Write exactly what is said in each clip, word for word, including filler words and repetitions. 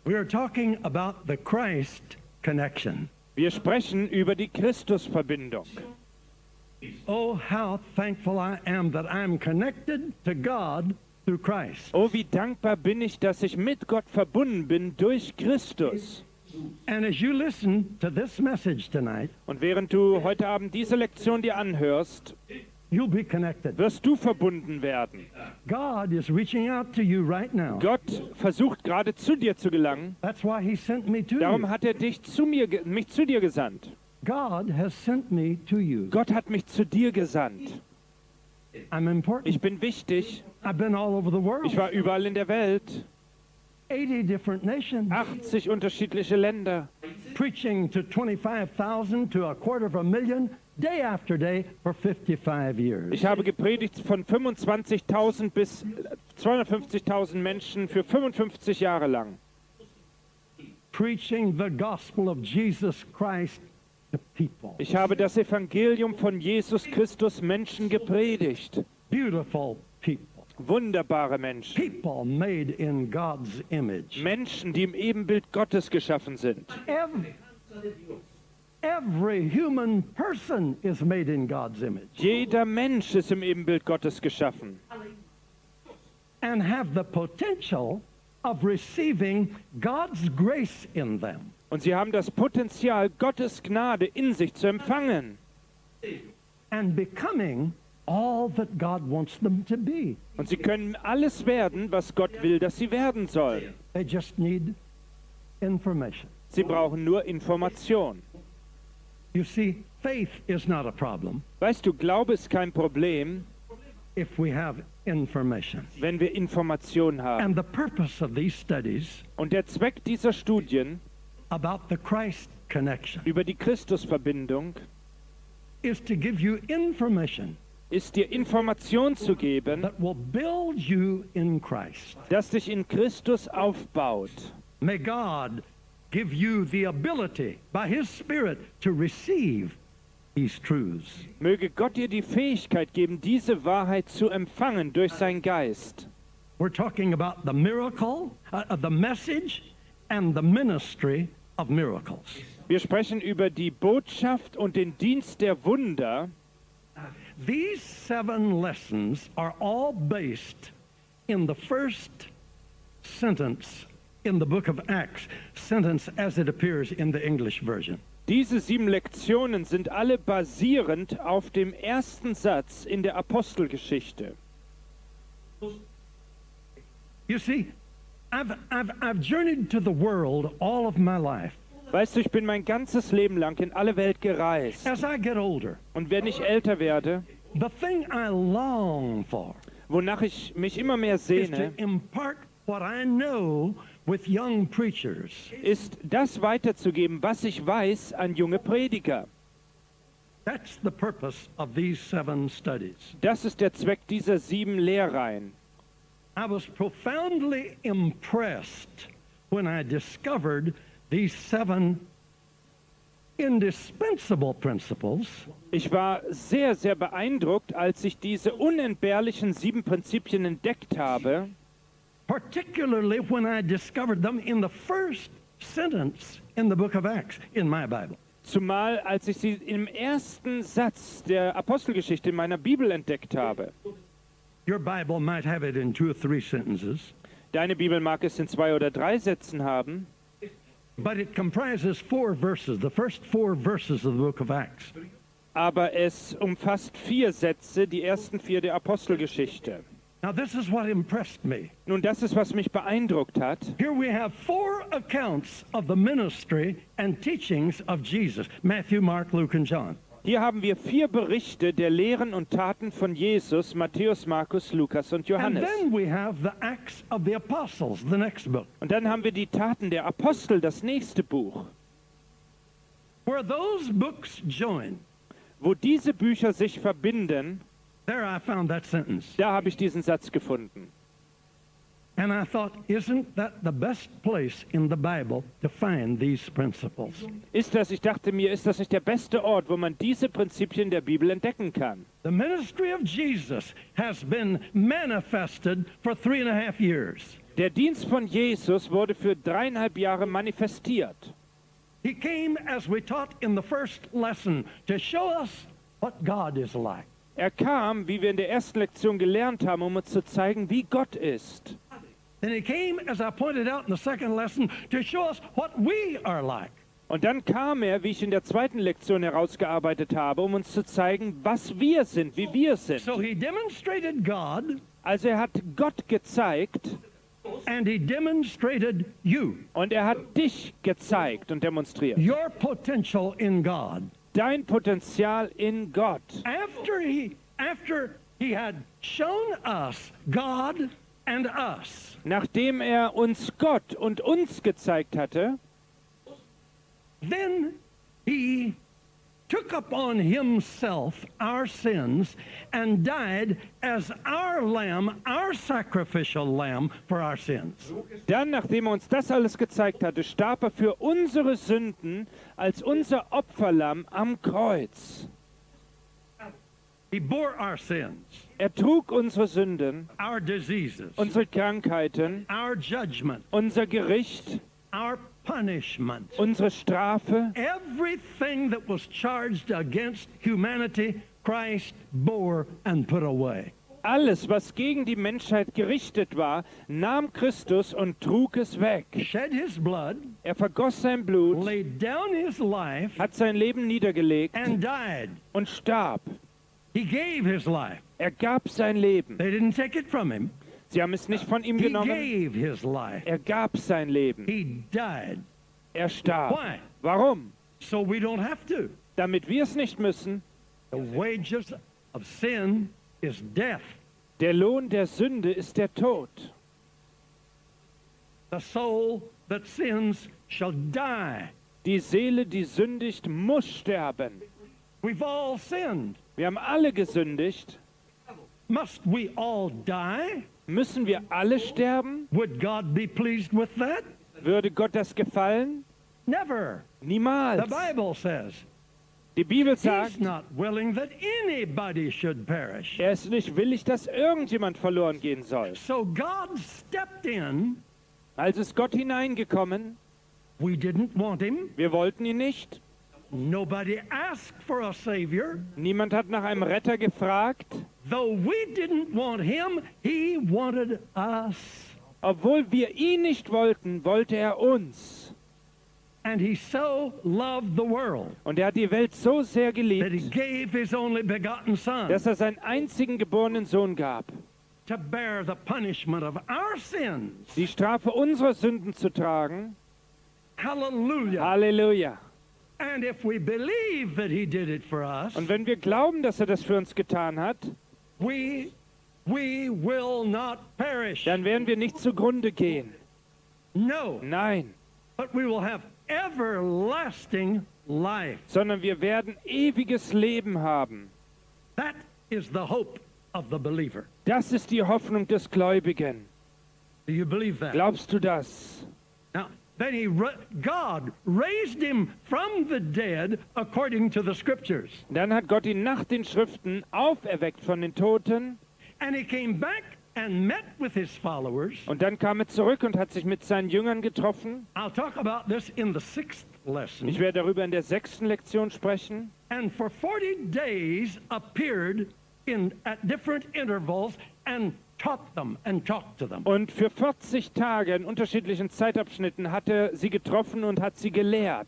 We are talking about the Christ connection. Wir sprechen über die Christusverbindung. Oh, how thankful I am that I'm connected to God through Christ. Oh, wie dankbar bin ich, dass ich mit Gott verbunden bin durch Christus. And as you listen to this message tonight, Und während du heute Abend diese Lektion dir anhörst, you'll be connected. wirst du verbunden werden. God is reaching out to you right now. Gott versucht gerade zu dir zu gelangen. That's why he sent me to Darum you. hat er dich zu mir, ge- mich zu dir gesandt. God has sent me to you. Gott hat mich zu dir gesandt. I'm important. Ich bin wichtig. I've been all over the world. Ich war überall in der Welt. eighty different nations. achtzig unterschiedliche Länder. Preaching to twenty-five thousand to a quarter of a million day after day for fifty-five years. Ich habe gepredigt von fünfundzwanzigtausend bis zweihundertfünfzigtausend Menschen für fünfundfünfzig Jahre lang. Preaching the gospel of Jesus Christ to people. Ich habe das Evangelium von Jesus Christus Menschen gepredigt. Beautiful people. Wunderbare Menschen. People made in God's image. Menschen, die im Ebenbild Gottes geschaffen sind. Every, every human person is made in God's image. Jeder Mensch ist im Ebenbild Gottes geschaffen. And have the potential of receiving God's grace in them. Und sie haben das Potenzial, Gottes Gnade in sich zu empfangen. And becoming all that God wants them to be. Und sie können alles werden, was Gott will, dass sie werden sollen. They just need information. Sie brauchen nur Information. You see, faith is not a problem Weißt du, Glaube ist kein Problem, if we have information. wenn wir Information haben. And the purpose of these studies Und der Zweck dieser Studien about the Christ connection über die Christusverbindung is to give you information ist, dir Information zu geben, that will build you in Christ. das dich in Christus aufbaut. May God give you the ability by His Spirit to receive these truths. Möge Gott dir die Fähigkeit geben, diese Wahrheit zu empfangen durch seinen Geist. We're talking about the miracle, uh, the message, and the ministry of miracles. Wir sprechen über die Botschaft und den Dienst der Wunder. These seven lessons are all based in the first sentence in the book of Acts, sentence as it appears in the English version. Diese sieben Lektionen sind alle basierend auf dem ersten Satz in der Apostelgeschichte. You see, I've, I've, I've journeyed to the world all of my life. Weißt du, ich bin mein ganzes Leben lang in alle Welt gereist. As I get older, Und wenn ich älter werde, the thing I long for wonach ich mich immer mehr is to sehne, impart what I know with young preachers. ist das weiterzugeben, was ich weiß, an junge Prediger. That's the purpose of these seven studies. Das ist der Zweck dieser sieben Lehrreihen. I was profoundly impressed when I discovered these seven indispensable principles Ich war sehr, sehr beeindruckt, als ich diese unentbehrlichen sieben Prinzipien entdeckt habe, particularly when I discovered them in the first sentence in the book of Acts in my Bible. zumal als ich sie im ersten Satz der Apostelgeschichte in meiner Bibel entdeckt habe. Your Bible might have it in two or three sentences, Deine Bibel mag es in zwei oder drei Sätzen haben, but it comprises four verses, the first four verses of the book of Acts. aber es umfasst vier Sätze, die ersten vier der Apostelgeschichte. Now this is what impressed me. Nun, das ist, was mich beeindruckt hat. Here we have four accounts of the ministry and teachings of Jesus, Matthew, Mark, Luke, and John. Hier haben wir vier Berichte der Lehren und Taten von Jesus, Matthäus, Markus, Lukas und And Johannes. then we have the Acts of the Apostles, the next book. Und dann haben wir die Taten der Apostel, das nächste Buch. Where those books join, Wo diese Bücher sich verbinden, there I found that sentence. da habe ich diesen Satz gefunden. And I thought, isn't that the best place in the Bible to find these principles? Ist das, ich dachte mir, ist das nicht der beste Ort, wo man diese Prinzipien der Bibel entdecken kann? The ministry of Jesus has been manifested for three and a half years. Der Dienst von Jesus wurde für dreieinhalb Jahre manifestiert. He came, as we taught in the first lesson, to show us what God is like. Er kam, wie wir in der ersten Lektion gelernt haben, um uns zu zeigen, wie Gott ist. Then he came, as I pointed out in the second lesson, to show us what we are like. Und dann kam er, wie ich in der zweiten Lektion herausgearbeitet habe, um uns zu zeigen, was wir sind, wie wir sind. So he demonstrated God, Also er hat Gott gezeigt and he demonstrated you, und er hat dich gezeigt und demonstriert. your potential in God. Dein Potenzial in Gott. After he, after he had shown us God and us, Nachdem er uns Gott und uns gezeigt hatte, then he took upon himself our sins and died as our lamb, our sacrificial lamb for our sins. dann, nachdem er uns das alles gezeigt hatte, starb er für unsere Sünden als unser Opferlamm am Kreuz. He bore our sins, Er trug unsere Sünden, our diseases, unsere Krankheiten, our judgment, unser Gericht, our punishment. unsere Strafe. Everything that was charged against humanity, Christ bore and put away. Alles, was gegen die Menschheit gerichtet war, nahm Christus und trug es weg. Shed his blood, Er vergoss sein Blut, laid down his life, hat sein Leben niedergelegt and died. und starb. He gave his life. Er gab sein Leben. They didn't take it from him. Sie haben es nicht von ihm He genommen. gave his life. Er gab sein Leben. He died. Er starb. Why? Warum? So we don't have to. Damit wir es nicht müssen. The wages of sin is death. Der Lohn der Sünde ist der Tod. The soul that sins shall die. Die Seele, die sündigt, muss sterben. We've all sinned. Wir haben alle gesündigt. Must we all die? Müssen wir alle sterben? Would God be pleased with that? Würde Gott das gefallen? Never. Niemals. The Bible says Die Bibel he's sagt, not willing that anybody should perish. er ist nicht willig, dass irgendjemand verloren gehen soll. So God stepped in. Also ist Gott hineingekommen. We didn't want him. Wir wollten ihn nicht. Nobody asked for a savior. Niemand hat nach einem Retter gefragt. Though we didn't want him, he wanted us. Obwohl wir ihn nicht wollten, wollte er uns. And he so loved the world Und er hat die Welt so sehr that he geliebt, gave his only begotten Son dass er seinen einzigen geborenen Sohn gab, to bear the punishment of our sins. die Strafe unserer Sünden zu tragen. Hallelujah. Halleluja. And if we believe that he did it for us, Und wenn wir glauben, dass er das für uns getan hat, we, we will not perish. dann werden wir nicht zugrunde gehen. No, Nein, but we will have everlasting life. sondern wir werden ewiges Leben haben. That is the hope of the believer. Das ist die Hoffnung des Gläubigen. Do you believe that? Glaubst du das? Now, then he, ra- God raised him from the dead according to the scriptures. Dann hat Gott ihn nach den Schriften auferweckt von den Toten. And he came back and met with his followers. Und dann kam er zurück und hat sich mit seinen Jüngern getroffen. I'll talk about this in the sixth lesson. Ich werde darüber in der sechsten Lektion sprechen. And for forty days appeared in, at different intervals and taught them and talked to them. Und für vierzig Tage in unterschiedlichen Zeitabschnitten hat er sie getroffen und hat sie gelehrt.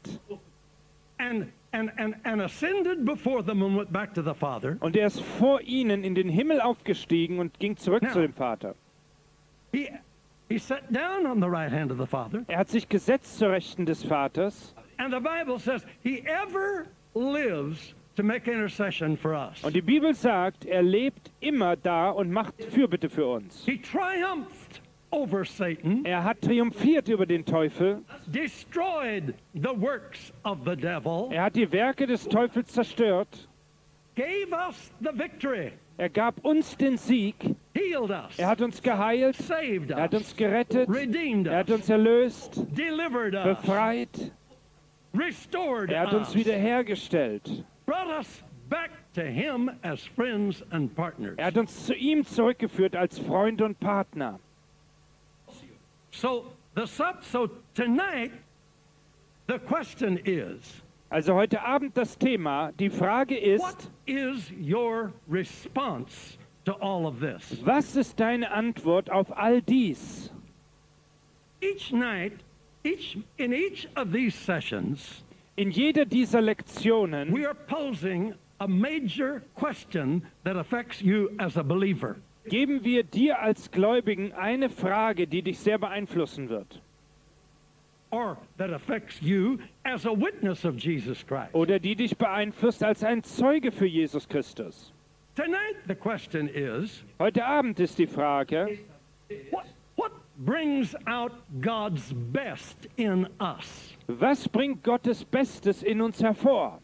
And, and, and, and ascended before them and went back to the Father. Und er ist vor ihnen in den Himmel aufgestiegen und ging zurück Ja. zu dem Vater. He, he sat down on the right hand of the Father. Er hat sich gesetzt zur Rechten des Vaters. And the Bible says he ever lives to make intercession for us. Und die Bibel sagt, er lebt immer da und macht Fürbitte für uns. He triumphed over Satan, Er hat triumphiert über den Teufel. destroyed the works of the devil, Er hat die Werke des Teufels zerstört. gave us the victory, Er gab uns den Sieg. healed us, Er hat uns geheilt. saved Er hat us, uns gerettet. redeemed Er hat us, uns erlöst, delivered us, befreit. restored Er hat uns us, wiederhergestellt. brought us back to him as friends and partners. Er hat uns zu ihm zurückgeführt als Freund und Partner. So the sub, so tonight the question is, Also heute Abend das Thema, die Frage what ist, is your response to all of this? was ist deine Antwort auf all dies? Each night, each in each of these sessions, In jeder dieser Lektionen we are posing a major question that affects you as a believer. geben wir dir als Gläubigen eine Frage, die dich sehr beeinflussen wird. Or that affects you as a witness of Jesus Christ. Oder die dich beeinflusst als ein Zeuge für Jesus Christus. Tonight the question is, Heute Abend ist die Frage, what, what brings out God's best in us? was bringt Gottes Bestes in uns hervor?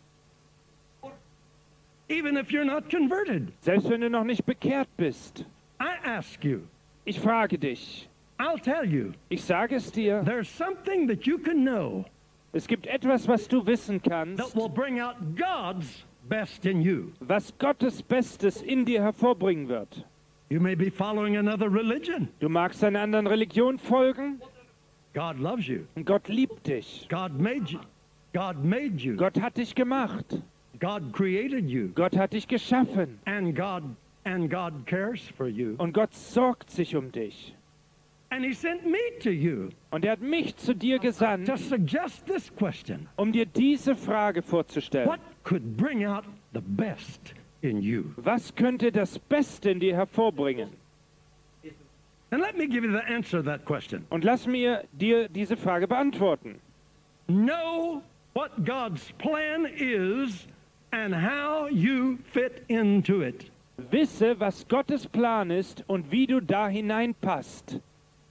Even if you're not converted, Selbst wenn du noch nicht bekehrt bist. I ask you, Ich frage dich, I'll tell you, ich sage es dir, there's something that you can know es gibt etwas, was du wissen that kannst, will bring out God's best in you. was Gottes Bestes in dir hervorbringen wird. You may be following another religion. Du magst einer anderen Religion folgen, God loves you. und Gott liebt dich. God made you. God made you. Gott hat dich gemacht. God created you. Gott hat dich geschaffen. And God and God cares for you. Und Gott sorgt sich um dich. And he sent me to you Und er hat mich zu dir gesandt, to suggest this question. um dir diese Frage vorzustellen. What could bring out the best in you? Was könnte das Beste in dir hervorbringen? And let me give you the answer to that question. Und lass mir dir diese Frage beantworten. Know what God's plan is and how you fit into it. Wisse, was Gottes Plan ist und wie du da hineinpasst.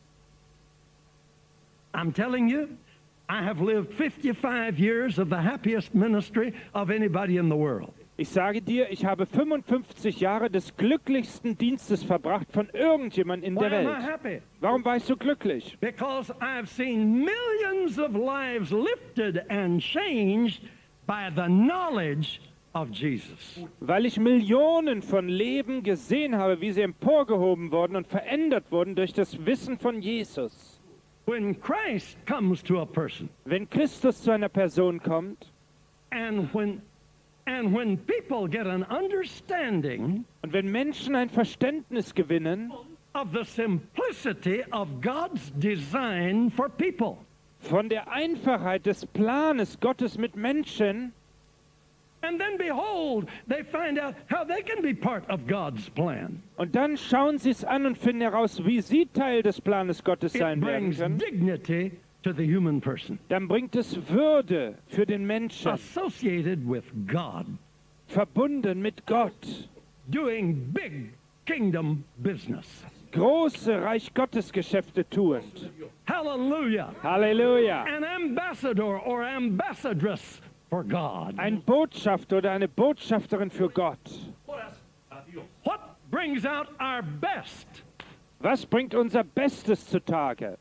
I'm telling you, I have lived fifty-five years of the happiest ministry of anybody in the world. Ich sage dir, ich habe fünfundfünfzig Jahre des glücklichsten Dienstes verbracht von irgendjemand in Why der am I Welt. happy? Warum war ich so glücklich? Because I've seen millions of lives lifted and changed by the knowledge of Jesus. Weil ich Millionen von Leben gesehen habe, wie sie emporgehoben wurden und verändert wurden durch das Wissen von Jesus. When Christ comes to a person, Wenn Christus zu einer Person kommt and when and when people get an understanding und wenn Menschen ein Verständnis gewinnen of the simplicity of God's design for people, von der Einfachheit des Planes Gottes mit Menschen, and then behold, they find out how they can be part of God's plan. und dann schauen sie es an und finden heraus, wie sie Teil des Planes Gottes It sein werden brings können, dignity to the human person dann bringt es Würde für den Menschen, associated with God, verbunden mit Gott, doing big kingdom business. große Reich Gottes Geschäfte tuend. Hallelujah. Halleluja! An ambassador or ambassadress for God. Ein Botschafter oder eine Botschafterin für Gott. What brings out our best? Was bringt unser Bestes zutage?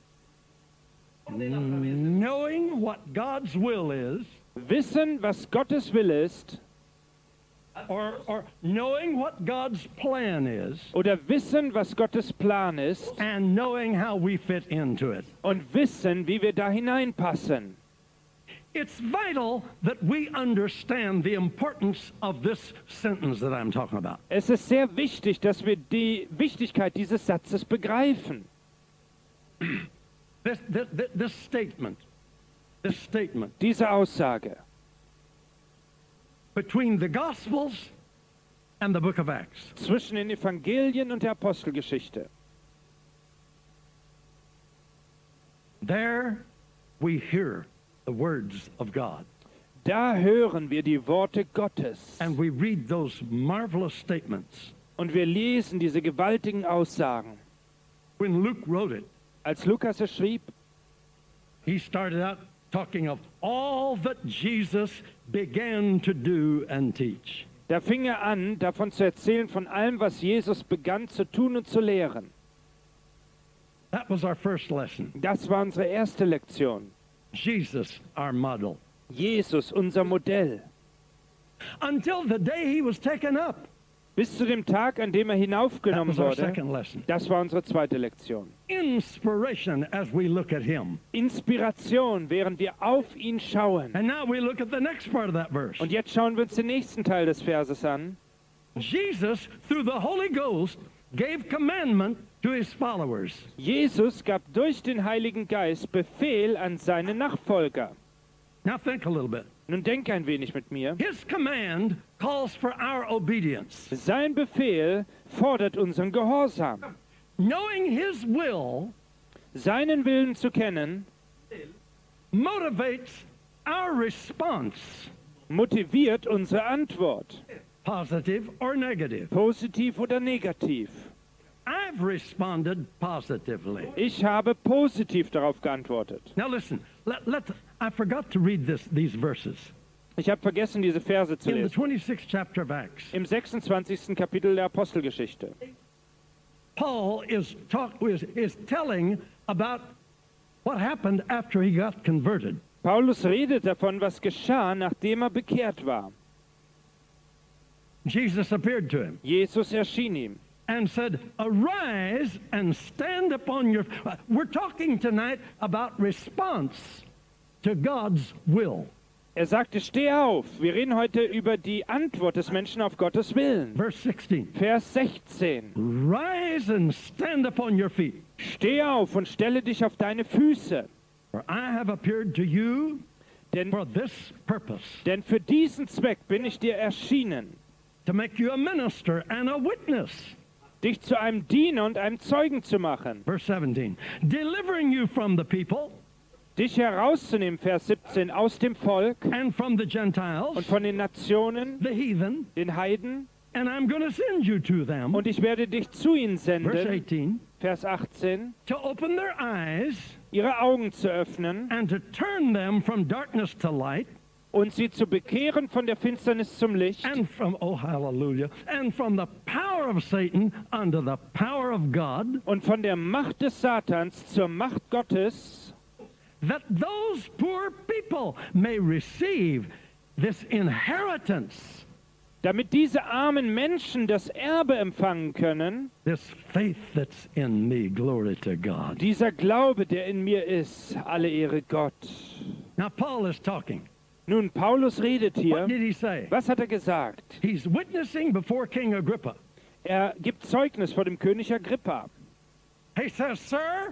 Knowing what God's will is, Wissen, was Gottes Wille ist, or, or knowing what God's plan is, oder wissen, was Gottes Plan ist, and knowing how we fit into it. und wissen, wie wir da hineinpassen. It's vital that we understand the importance of this sentence that I'm talking about. Es ist sehr wichtig, dass wir die Wichtigkeit dieses Satzes begreifen. This, this, this statement, this statement Diese Aussage between the Gospels and the book of Acts. zwischen den Evangelien und der Apostelgeschichte. There we hear the words of God. Da hören wir die Worte Gottes And we read those marvelous statements. und wir lesen diese gewaltigen Aussagen. When Luke wrote it, Als Lukas es schrieb, he started out talking of all that Jesus began to do and teach. da fing er an, davon zu erzählen, von allem, was Jesus begann zu tun und zu lehren. That was our first lesson. Das war unsere erste Lektion. Jesus, our model. Jesus, unser Modell. Until the day he was taken up. Bis zu dem Tag, an dem er That hinaufgenommen was our wurde. second lesson. Das war unsere zweite Lektion. Inspiration as we look at him. Inspiration, während wir auf ihn schauen. And now we look at the next part of that verse. Und jetzt schauen wir uns den nächsten Teil des Verses an. Jesus, through the Holy Ghost, gave commandment to his followers. Jesus gab durch den Heiligen Geist Befehl an seine Nachfolger. Now think a little bit. Nun denk ein wenig mit mir. His command calls for our obedience. Sein Befehl fordert unseren Gehorsam. Knowing his will Seinen Willen zu kennen, motivates our response, motiviert unsere Antwort. positive or negative. Positiv oder negativ. I've responded positively. Ich habe positiv darauf geantwortet. Now listen, let, let, I forgot to read this, these verses. Ich habe vergessen, diese Verse zu In the lesen. twenty-sixth chapter of Acts, Im sechsundzwanzigsten Kapitel der Apostelgeschichte. Paul is, talk, is, is telling about what happened after he got converted. Paulus redet davon, was geschah, nachdem er bekehrt war. Jesus appeared to him Jesus erschien ihm and said, arise and stand upon your... We're talking tonight about response to God's will. Er sagte, steh auf. Wir reden heute über die Antwort des Menschen auf Gottes Willen. Verse sixteen, Vers sechzehn. rise and stand upon your feet, Steh auf und stelle dich auf deine Füße. for I have appeared to you Denn, for this purpose, denn für diesen Zweck bin ich dir erschienen, to make you a minister and a witness. dich zu einem Diener und einem Zeugen zu machen. Verse seventeen, delivering you from the people Dich herauszunehmen, Vers siebzehn, aus dem Volk and from the und Gentiles, von den Nationen, the heathen, den Heiden, and I'm going to send you to them. und ich werde dich zu ihnen Verse senden, eighteen, Vers achtzehn, to open their eyes ihre Augen zu öffnen and to turn them from darkness to light und sie zu bekehren von der Finsternis zum Licht and from, oh hallelujah, and from the power of Satan unto the power of God, und von der Macht des Satans zur Macht Gottes, that those poor people may receive this inheritance, damit diese armen Menschen das Erbe empfangen können, this faith that's in me. Glory to God. dieser Glaube, der in mir ist, alle Ehre Gott. Now Paul is talking. Nun, Paulus redet hier. What did he say? Was hat er gesagt? He's witnessing before King Agrippa. Er gibt Zeugnis vor dem König Agrippa. He says, sir,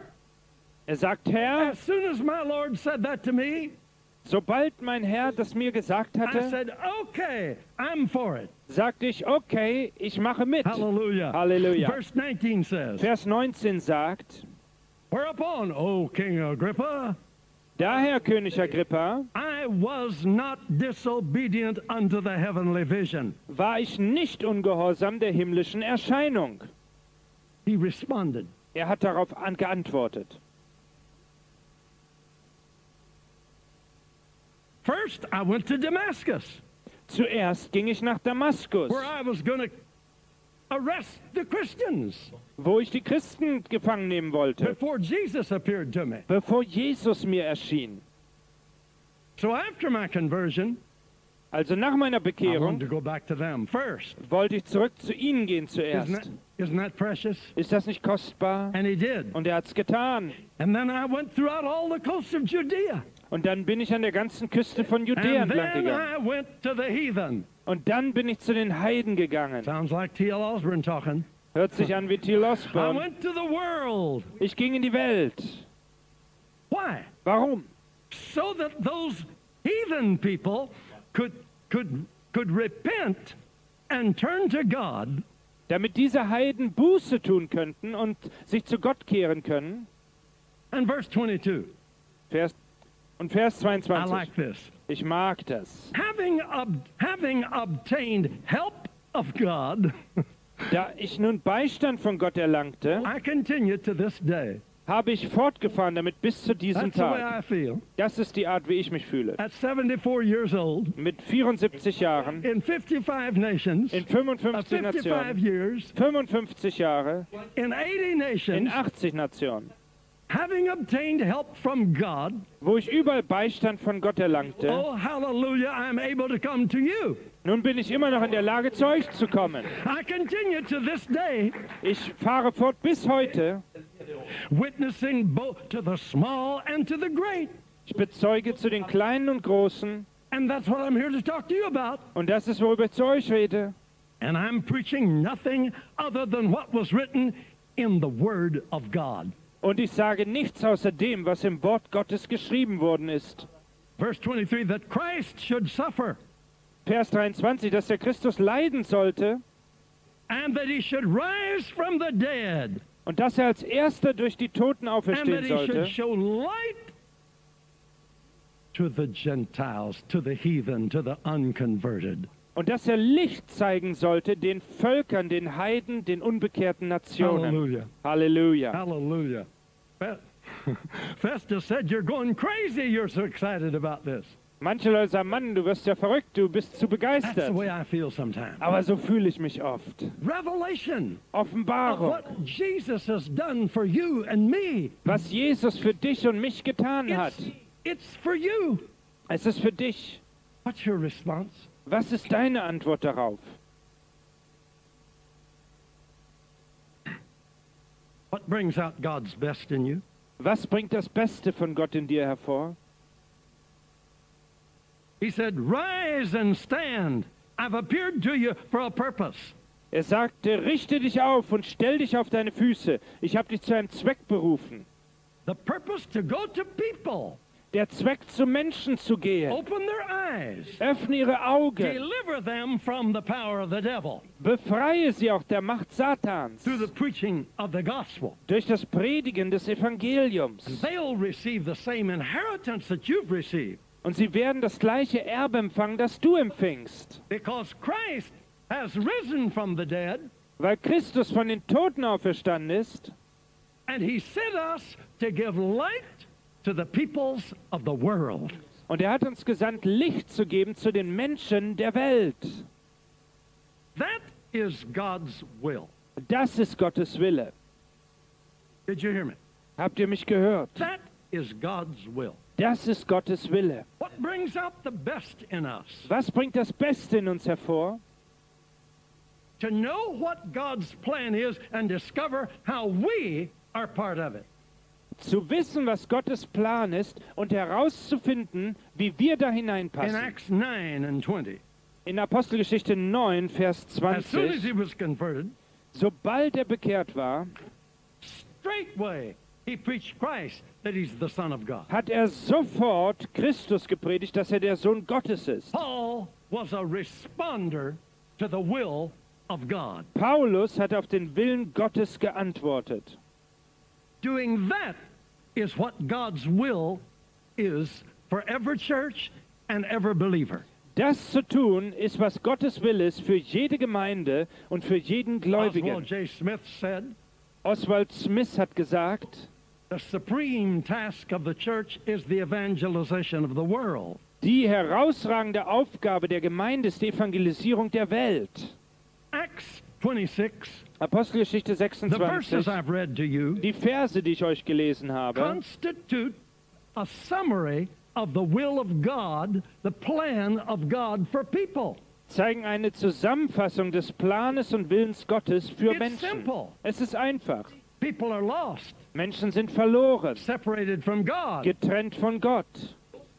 Er sagt, Herr, as soon as my Lord said that to me, sobald mein Herr das mir gesagt I hatte, said, okay, I'm for it. sagte ich, okay, ich mache mit. Hallelujah. Halleluja. Verse nineteen says, Vers neunzehn sagt, whereupon, O King Agrippa, daher, König Agrippa, I was not disobedient unto the heavenly vision. war ich nicht ungehorsam der himmlischen Erscheinung. He responded. Er hat darauf an- geantwortet. First, I went to Damascus, Zuerst ging ich nach Damaskus, where I was going to arrest the Christians wo ich die Christen gefangen nehmen wollte, before Jesus appeared to me. bevor Jesus mir erschien. So after my conversion, Also nach meiner I wanted Bekehrung to go back to them first. wollte ich zurück zu ihnen gehen Isn't that, zuerst. isn't that precious? Ist das nicht kostbar? And he did. Und er hat's getan. And then I went throughout all the coast of Judea. Und dann bin ich an der ganzen Küste von Judäa And entlang then gegangen. I went to the heathen. Und dann bin ich zu den Heiden gegangen. Sounds like T L Osborne talking. Hört sich an wie T. I Osborne. went to the world. Ich ging in die Welt. Why? Warum? So that those heathen people could could could repent and turn to God Damit diese Heiden Buße tun könnten und sich zu Gott kehren können. and verse twenty-two. Vers, und Vers I zweiundzwanzig. like this. Ich mag das. Having ob, having obtained help of God, Da ich nun Beistand von Gott erlangte, I continue to this day. habe ich fortgefahren damit bis zu diesem That's the way Tag. I feel. Das ist die Art, wie ich mich fühle. At seventy-four years old, Mit vierundsiebzig Jahren, in fifty-five nations, in of fünfundfünfzig fifty-five Nationen, years, fünfundfünfzig Jahre, in eighty in nations, achtzig Nationen. having obtained help from God, wo ich überall Beistand von Gott erlangte, oh, hallelujah, I'm able to come to you. nun bin ich immer noch in der Lage, zu euch zu kommen. I continue to this day, Ich fahre fort bis heute. witnessing both to the small and to the great. Ich bezeuge zu den Kleinen und Großen. And that's what I'm here to talk to you about. Und das ist, worüber ich zu euch rede. And I'm preaching nothing other than what was written in the Word of God. Und ich sage nichts außer dem, was im Wort Gottes geschrieben worden ist. Verse twenty-three, that Christ should suffer, Vers dreiundzwanzig, dass der Christus leiden sollte and that he should rise from the dead, und dass er als Erster durch die Toten and that auferstehen he should sollte show light to the Gentiles, to the heathen, to the unconverted. und dass er Licht zeigen sollte den Völkern, den Heiden, den unbekehrten Nationen. Hallelujah. Halleluja. Hallelujah. Fe- Festus said, you're going crazy, you're so excited about this. Manche Leute sagen, Mann, du wirst ja verrückt, du bist zu That's the begeistert. way I feel sometimes. Aber so fühle ich mich oft. Revelation of Offenbarung, what Jesus has done for you and me. was Jesus für dich und mich getan hat. It's, it's for you. Es ist für dich. What's your response? Was ist deine Antwort darauf? What brings out God's best in you? Was bringt das Beste von Gott in dir hervor? He said, rise and stand. I've appeared to you for a purpose. Er sagte, richte dich auf und stell dich auf deine Füße. Ich habe dich zu einem Zweck berufen. The purpose to go to people, Der Zweck, zu Menschen zu gehen. open their eyes, Öffne ihre Augen. deliver them from the power of the devil Befreie sie auch der Macht Satans. through the preaching of the gospel. Durch das Predigen des Evangeliums. They'll receive the same inheritance that you've received Und sie werden das gleiche Erbe empfangen, das du empfängst. because Christ has risen from the dead Weil Christus von den Toten auferstanden ist. and he sent us to give light to the peoples of the world. Und er hat uns gesandt, Licht zu geben zu den Menschen der Welt. That is God's will. Das ist Gottes Wille. Did you hear me? Habt ihr mich gehört? That is God's will. Das ist Gottes Wille. What brings out the best in us? Was bringt das Beste in uns hervor? To know what God's plan is and discover how we are part of it. Zu wissen, was Gottes Plan ist und herauszufinden, wie wir da In hineinpassen. Acts nine and twenty, In Apostelgeschichte neun, Vers as soon as zwanzig, he was converted, sobald er bekehrt war, straightway he preached Christ, that he's the Son of God. hat er sofort Christus gepredigt, dass er der Sohn Gottes ist. Paul was a responder to the will of God. Paulus hat auf den Willen Gottes geantwortet. Doing that is what God's will is for every church and every believer. Das zu tun, ist, was Gottes Wille ist für jede Gemeinde und für jeden Gläubigen. Oswald J. Smith said, Oswald Smith hat gesagt, the supreme task of the church is the evangelization of the world. die herausragende Aufgabe der Gemeinde ist die Evangelisierung der Welt. Acts twenty-six, Apostelgeschichte the verses sechsundzwanzig, I've read to you, die Verse, die ich euch gelesen habe, constitute a summary of the will of God, the plan of God for people. zeigen eine Zusammenfassung des Planes und Willens Gottes für It's Menschen. simple. Es ist einfach. People are lost, Menschen sind verloren, separated from God, getrennt von Gott.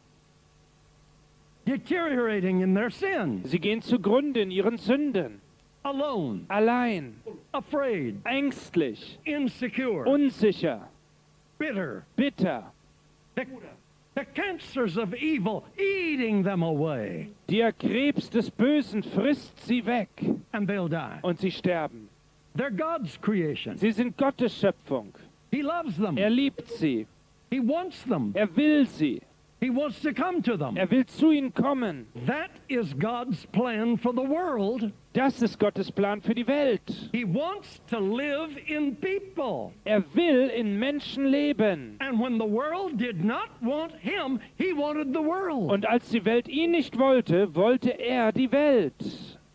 deteriorating in their sin, Sie gehen zugrunde in ihren Sünden, alone, allein, afraid, ängstlich, insecure, unsicher, bitter. bitter. The, the cancers of evil eating them away, Der Krebs des Bösen frisst sie weg and they'll die. und sie sterben. They're God's creation. Sie sind Gottes Schöpfung. He loves them. Er liebt sie. He wants them. Er will sie. He wants to come to them. Er will zu ihnen kommen. That is God's plan for the world. Das ist Gottes Plan für die Welt. He wants to live in people. Er will in Menschen leben. And when the world did not want him, he wanted the world. Und als die Welt ihn nicht wollte, wollte er die Welt.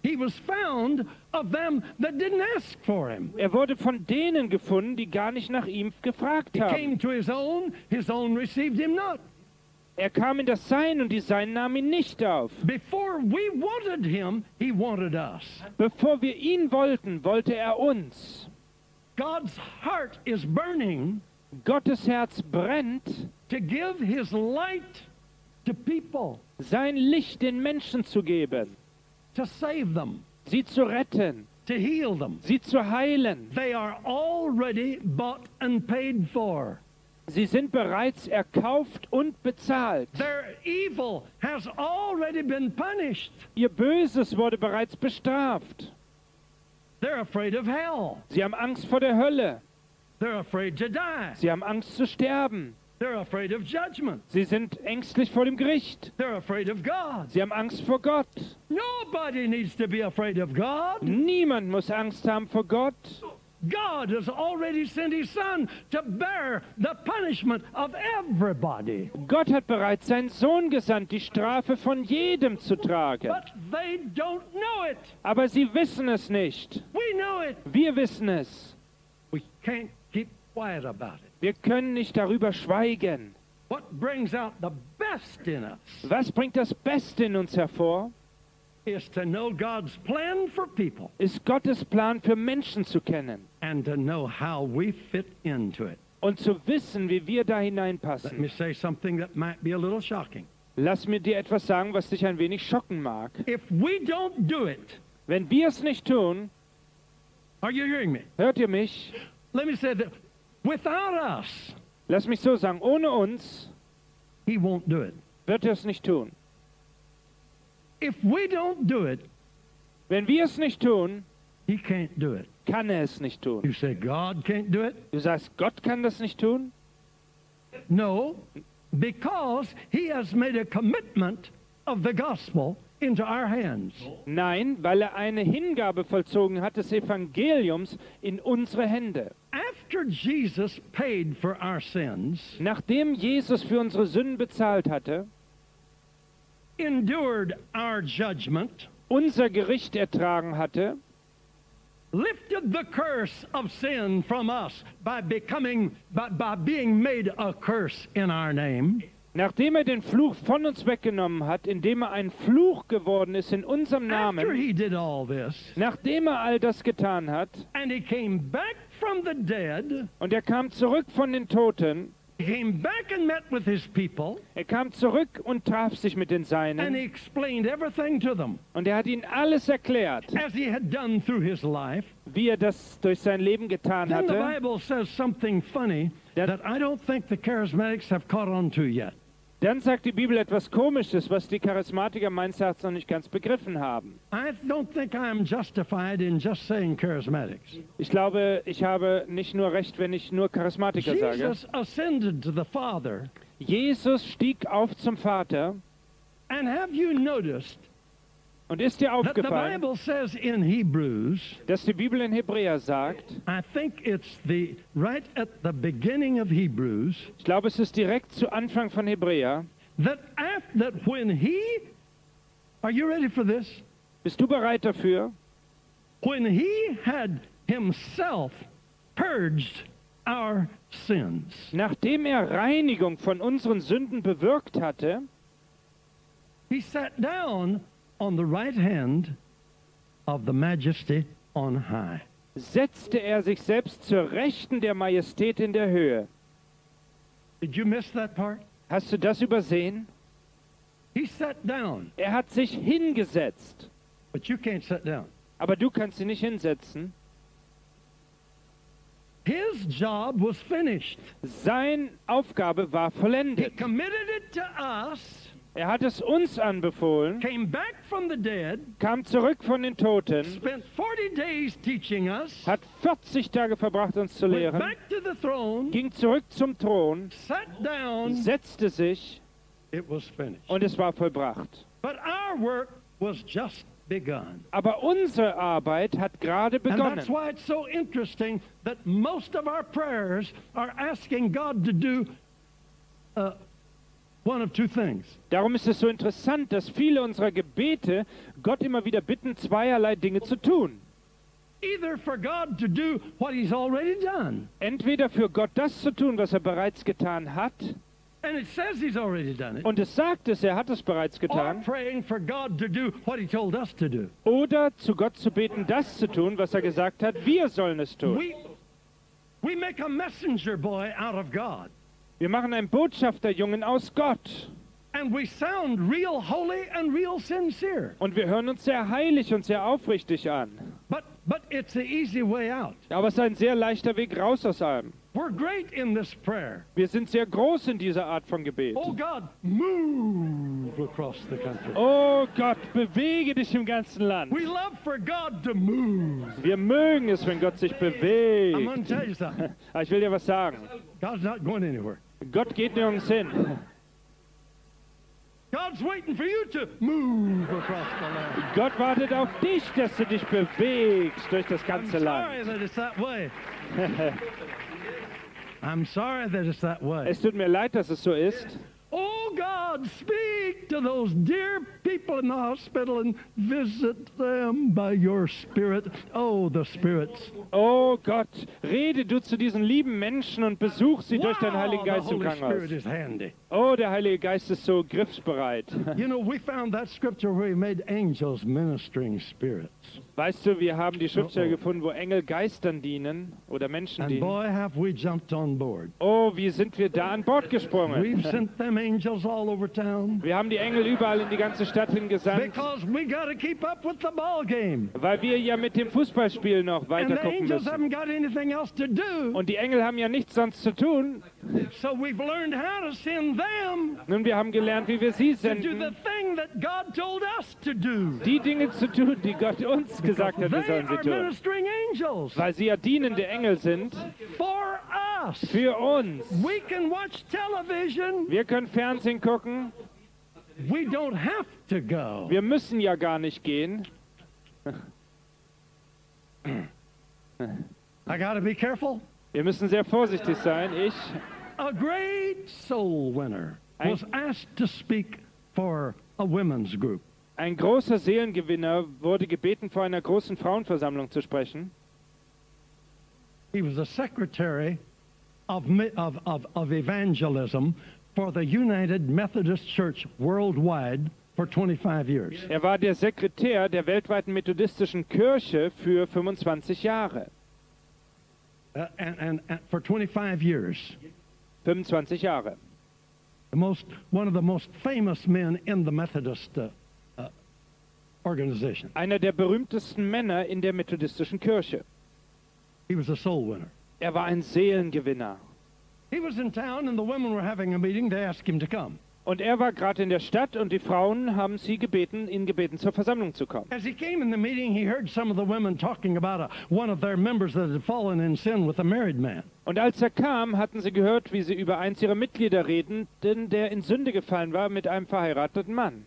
He was found of them that didn't ask for him. Er wurde von denen gefunden, die gar nicht nach ihm gefragt He haben. came to his own, his own received him not. Er kam in das Sein und die Seinen nahmen ihn nicht auf. Before we wanted him, he wanted us. Bevor wir ihn wollten, wollte er uns. God's heart is burning Gottes Herz brennt, to give his light to people, sein Licht den Menschen zu geben, to save them, sie zu retten, to heal them. sie zu heilen. They are already bought and paid for. Sie sind bereits erkauft und bezahlt. Their evil has already been punished. Ihr Böses wurde bereits bestraft. They're afraid of hell. Sie haben Angst vor der Hölle. They're afraid to die. Sie haben Angst zu sterben. They're afraid of judgment. Sie sind ängstlich vor dem Gericht. They're afraid of God. Sie haben Angst vor Gott. Nobody needs to be afraid of God. Niemand muss Angst haben vor Gott. God has already sent his son to bear the punishment of everybody. Gott hat bereits seinen Sohn gesandt, die Strafe von jedem zu tragen. But they don't know it. Aber sie wissen es nicht. We know it. Wir wissen es. We can't keep quiet about it. Wir können nicht darüber schweigen. What brings out the best in us Was bringt das Beste in uns hervor? is to know God's plan for people Ist Gottes Plan für Menschen zu kennen and to know how we fit into it. und zu wissen, wie wir da Let me hineinpassen. say something that might be a little shocking. Lass mir dir etwas sagen, was dich ein wenig schocken mag. If we don't do it, Wenn wir es nicht tun, are you hearing me? hört ihr mich? Let me say that without us, Lass mich so sagen, ohne uns he won't do it. wird er es nicht tun. If we don't do it, Wenn wir es nicht tun, he can't do it. kann er es nicht tun. You say God can't do it? Du sagst, Gott kann das nicht tun? No, because he has made a commitment of the gospel into our hands. Nein, weil er eine Hingabe vollzogen hat des Evangeliums in unsere Hände. After Jesus paid for our sins, Nachdem Jesus für unsere Sünden bezahlt hatte, endured our judgment, unser Gericht ertragen hatte, lifted the curse of sin from us by becoming by, by being made a curse in our name, nachdem er den Fluch von uns weggenommen hat, indem er ein Fluch geworden ist in unserem after Namen, he did all this, nachdem er all das getan hat, and he came back from the dead, und er kam zurück von den Toten, he came back and met with his people, er kam zurück und traf sich mit den and Seinen, he explained everything to them, und er hat ihnen alles erklärt, as he had done through his life. wie er das durch sein Leben getan Then the hatte. Bible says something funny That- that I don't think the charismatics have caught on to yet. Dann sagt die Bibel etwas Komisches, was die Charismatiker meines Erachtens noch nicht ganz begriffen haben. I don't think I'm justified in just saying charismatics. Ich glaube, ich habe nicht nur recht, wenn ich nur Charismatiker sage. Jesus ascended to the Father, Jesus stieg auf zum Vater, and have you noticed und ist dir that the aufgefallen, Bible says in Hebrews, dass die Bibel in Hebräer sagt, I think it's the right at the beginning of Hebrews, ich glaube, es ist direkt zu Anfang von Hebräer, that after that when he, are you ready for this? bist du bereit dafür? When he had himself purged our sins, Nachdem er Reinigung von unseren Sünden bewirkt hatte, he sat down on the right hand of the majesty on high. setzte er sich selbst zur Rechten der Majestät in der Höhe. Did you miss that part? Hast du das übersehen? He sat down, Er hat sich hingesetzt. but you can't sit down. Aber du kannst sie nicht hinsetzen. His job was finished. Seine Aufgabe war He vollendet. committed it to us, Er hat es uns anbefohlen, came back from the dead, kam zurück von den Toten, spent forty days teaching us, hat vierzig Tage verbracht, uns zu went lehren, back to the throne, ging zurück zum Thron, sat down, setzte sich it was finished. und es war vollbracht. But our work was just begun. Aber unsere Arbeit hat gerade And begonnen. that's why it's so interesting that most of our prayers are asking God to do uh, one of two things. Darum ist es so interessant, dass viele unserer Gebete Gott immer wieder bitten, zweierlei Dinge zu tun. Either for God to do what he's already done. Entweder für Gott das zu tun, was er bereits getan hat. And it says he's already done it. Und es sagt es, er hat es bereits Or getan. praying for God to do what he told us to do. Oder zu Gott zu beten, das zu tun, was er gesagt hat, wir sollen es tun. We, we make a messenger boy out of God. Wir machen einen Botschafterjungen aus Gott. And we sound real holy and real sincere. Und wir hören uns sehr heilig und sehr aufrichtig an. But, but it's the easy way out. Aber es ist ein sehr leichter Weg raus aus allem. We're great in this prayer. Wir sind sehr groß in dieser Art von Gebet. Oh God, move across the country. Oh Gott, bewege dich im ganzen Land. We love for God to move. Wir mögen es, wenn Gott sich I'm going bewegt. to tell you something. Aber ich will dir was sagen. God's not going anywhere. Gott geht nirgends hin. God's waiting for you to move across the land. Gott wartet auf dich, dass du dich bewegst durch das I'm ganze sorry Land. that it's that way. I'm sorry that it's that way. Es tut mir leid, dass es so ist. Oh God, speak to those dear people in the hospital and visit them by your Spirit. Oh, the spirits. Oh Gott, rede du zu diesen lieben Menschen und besuch sie durch deinen Wow, Heiligen the Geist im Holy Krankenhaus. Spirit is handy. Oh, der Heilige Geist ist so griffsbereit. You know, we found that scripture where he made angels ministering spirits. Weißt du, wir haben die Schriftstelle Oh, oh. gefunden, wo Engel Geistern dienen oder Menschen And dienen. boy, have we jumped on board. Oh, wie sind wir da an Bord gesprungen? We've sent them angels all over town Wir haben die Engel überall in die ganze Stadt hingesandt, because we got to keep up with the ball game. weil wir ja mit dem Fußballspiel noch And weiter the gucken angels müssen. haven't got anything else to do. Und die Engel haben ja nichts sonst zu tun. So we've learned how to send them Nun, wir haben gelernt, wie wir sie to do the senden, thing that God told us to do. die Dinge zu tun, die Gott uns gesagt hat, wir They sollen sie are tun. ministering angels Weil sie ja dienende Engel sind for us. für uns. We can watch television. Wir können Fernsehen gucken. We don't have to go. Wir müssen ja gar nicht gehen. I got to be careful. Wir müssen sehr vorsichtig sein. Ich, A great soul winner was asked to speak for a women's group. ein großer Seelengewinner, wurde gebeten, vor einer großen Frauenversammlung zu sprechen. He was a secretary of, mi- of, of, of evangelism for the United Methodist Church worldwide for twenty-five years. Er war der Sekretär der weltweiten methodistischen Kirche für fünfundzwanzig Jahre. Uh, and, and, and for twenty-five years, fünfundzwanzig Jahre. the most, one of the most famous men in the Methodist uh, uh, organization. Einer der berühmtesten Männer in der methodistischen Kirche. He was a soul winner. Er war ein Seelengewinner. He was in town and the women were having a meeting. They asked him to come. Und er war gerade in der Stadt und die Frauen haben sie gebeten, ihn gebeten, zur Versammlung zu kommen. As he came in the meeting, he heard some of the women talking about a, one of their members that had fallen in sin with a married man. Und als er kam, hatten sie gehört, wie sie über eins ihrer Mitglieder reden, denn der in Sünde gefallen war mit einem verheirateten Mann.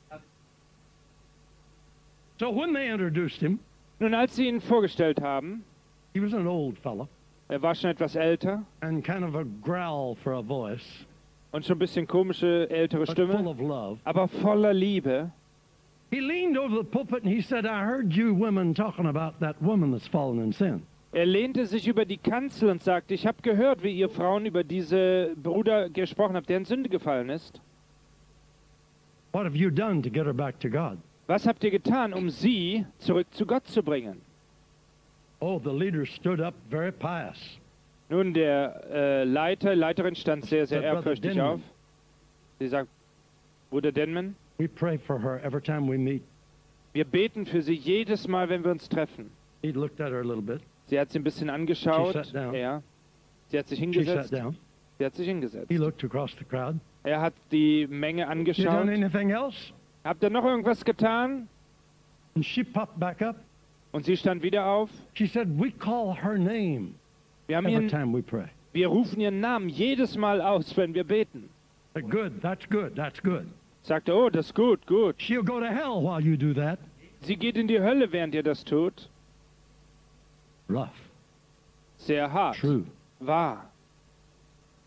So when they introduced him, Nun, als sie ihn vorgestellt haben, he was an old fellow er war schon etwas älter and kind of a growl for a voice, und schon ein bisschen komische ältere but full Stimme, of love. aber voller Liebe. He leaned over the pulpit and he said, I heard you women talking about that woman that's fallen in sin. Er lehnte sich über die Kanzel und sagte, ich habe gehört, wie ihr Frauen über diese Bruder gesprochen habt, der in Sünde gefallen ist. What have you done to get her back to God? Was habt ihr getan, um sie zurück zu Gott zu bringen? Oh, the leader stood up very pious. Nun, der äh, Leiter, Leiterin stand sehr, sehr Said, Brother ehrfürchtig Denman. auf. Sie sagt, Bruder Denman, We pray for her every time we meet. wir beten für sie jedes Mal, wenn wir uns treffen. He looked at her a little bit. Sie hat sie ein bisschen angeschaut. She sat down. Ja. Sie hat sich She sat hingesetzt. down. Sie hat sich hingesetzt. He looked across the crowd. Er hat die Menge You done angeschaut. anything else? Habt ihr noch irgendwas getan? And she popped back up. Und sie stand wieder auf. She said, we call her name Wir, haben every ihren, time we pray. wir rufen ihren Namen jedes Mal aus, wenn wir beten. Said, good, that's good, that's good. Sagte, oh, das ist gut, gut. She'll go to hell while you do that. Sie geht in die Hölle, während ihr das tut. Rough, Sehr hart. true. Wahr.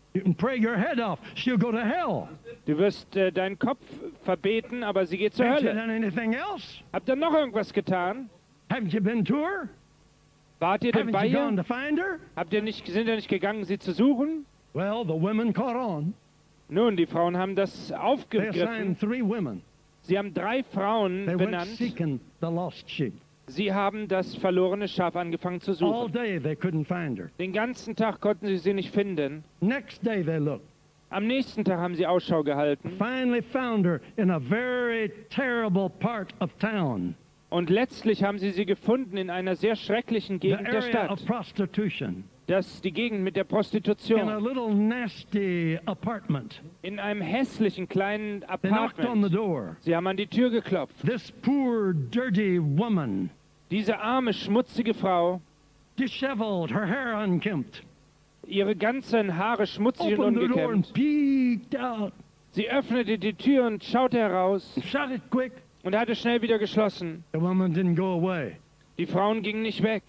You can pray your head off. She'll go to hell. Du wirst äh, deinen Kopf verbeten, aber sie geht zur Haven't you Hölle. done anything else? Habt ihr noch irgendwas getan? Haven't you been to her? Wart ihr denn Haven't bei you gone ihr? to find her? Habt ihr nicht, sind ihr nicht gegangen, sie zu suchen? Well, the women caught on. Nun, die Frauen haben das They aufgegriffen. assigned three women. Sie haben drei Frauen They went benannt. seeking the lost sheep. Sie haben das verlorene Schaf angefangen zu All suchen. day they couldn't find her. Den ganzen Tag konnten sie sie nicht finden. Next day they looked. Am nächsten Tag haben sie Ausschau gehalten. Finally found her in a very terrible part of town. Und letztlich haben sie sie gefunden in einer sehr schrecklichen The Gegend der area Stadt. of prostitution. Das ist die Gegend mit der In a Prostitution. little nasty apartment. In einem hässlichen kleinen They knocked on the Apartment. door. Sie haben an die Tür geklopft. This poor, dirty woman, Diese arme, schmutzige Frau, disheveled, her hair unkempt, ihre ganzen Haare schmutzig und opened the door and ungekämmt. peeked out. Sie öffnete die Tür und schaute heraus Shut it quick. und hatte schnell wieder geschlossen. The woman didn't go away. Die Frauen gingen nicht weg.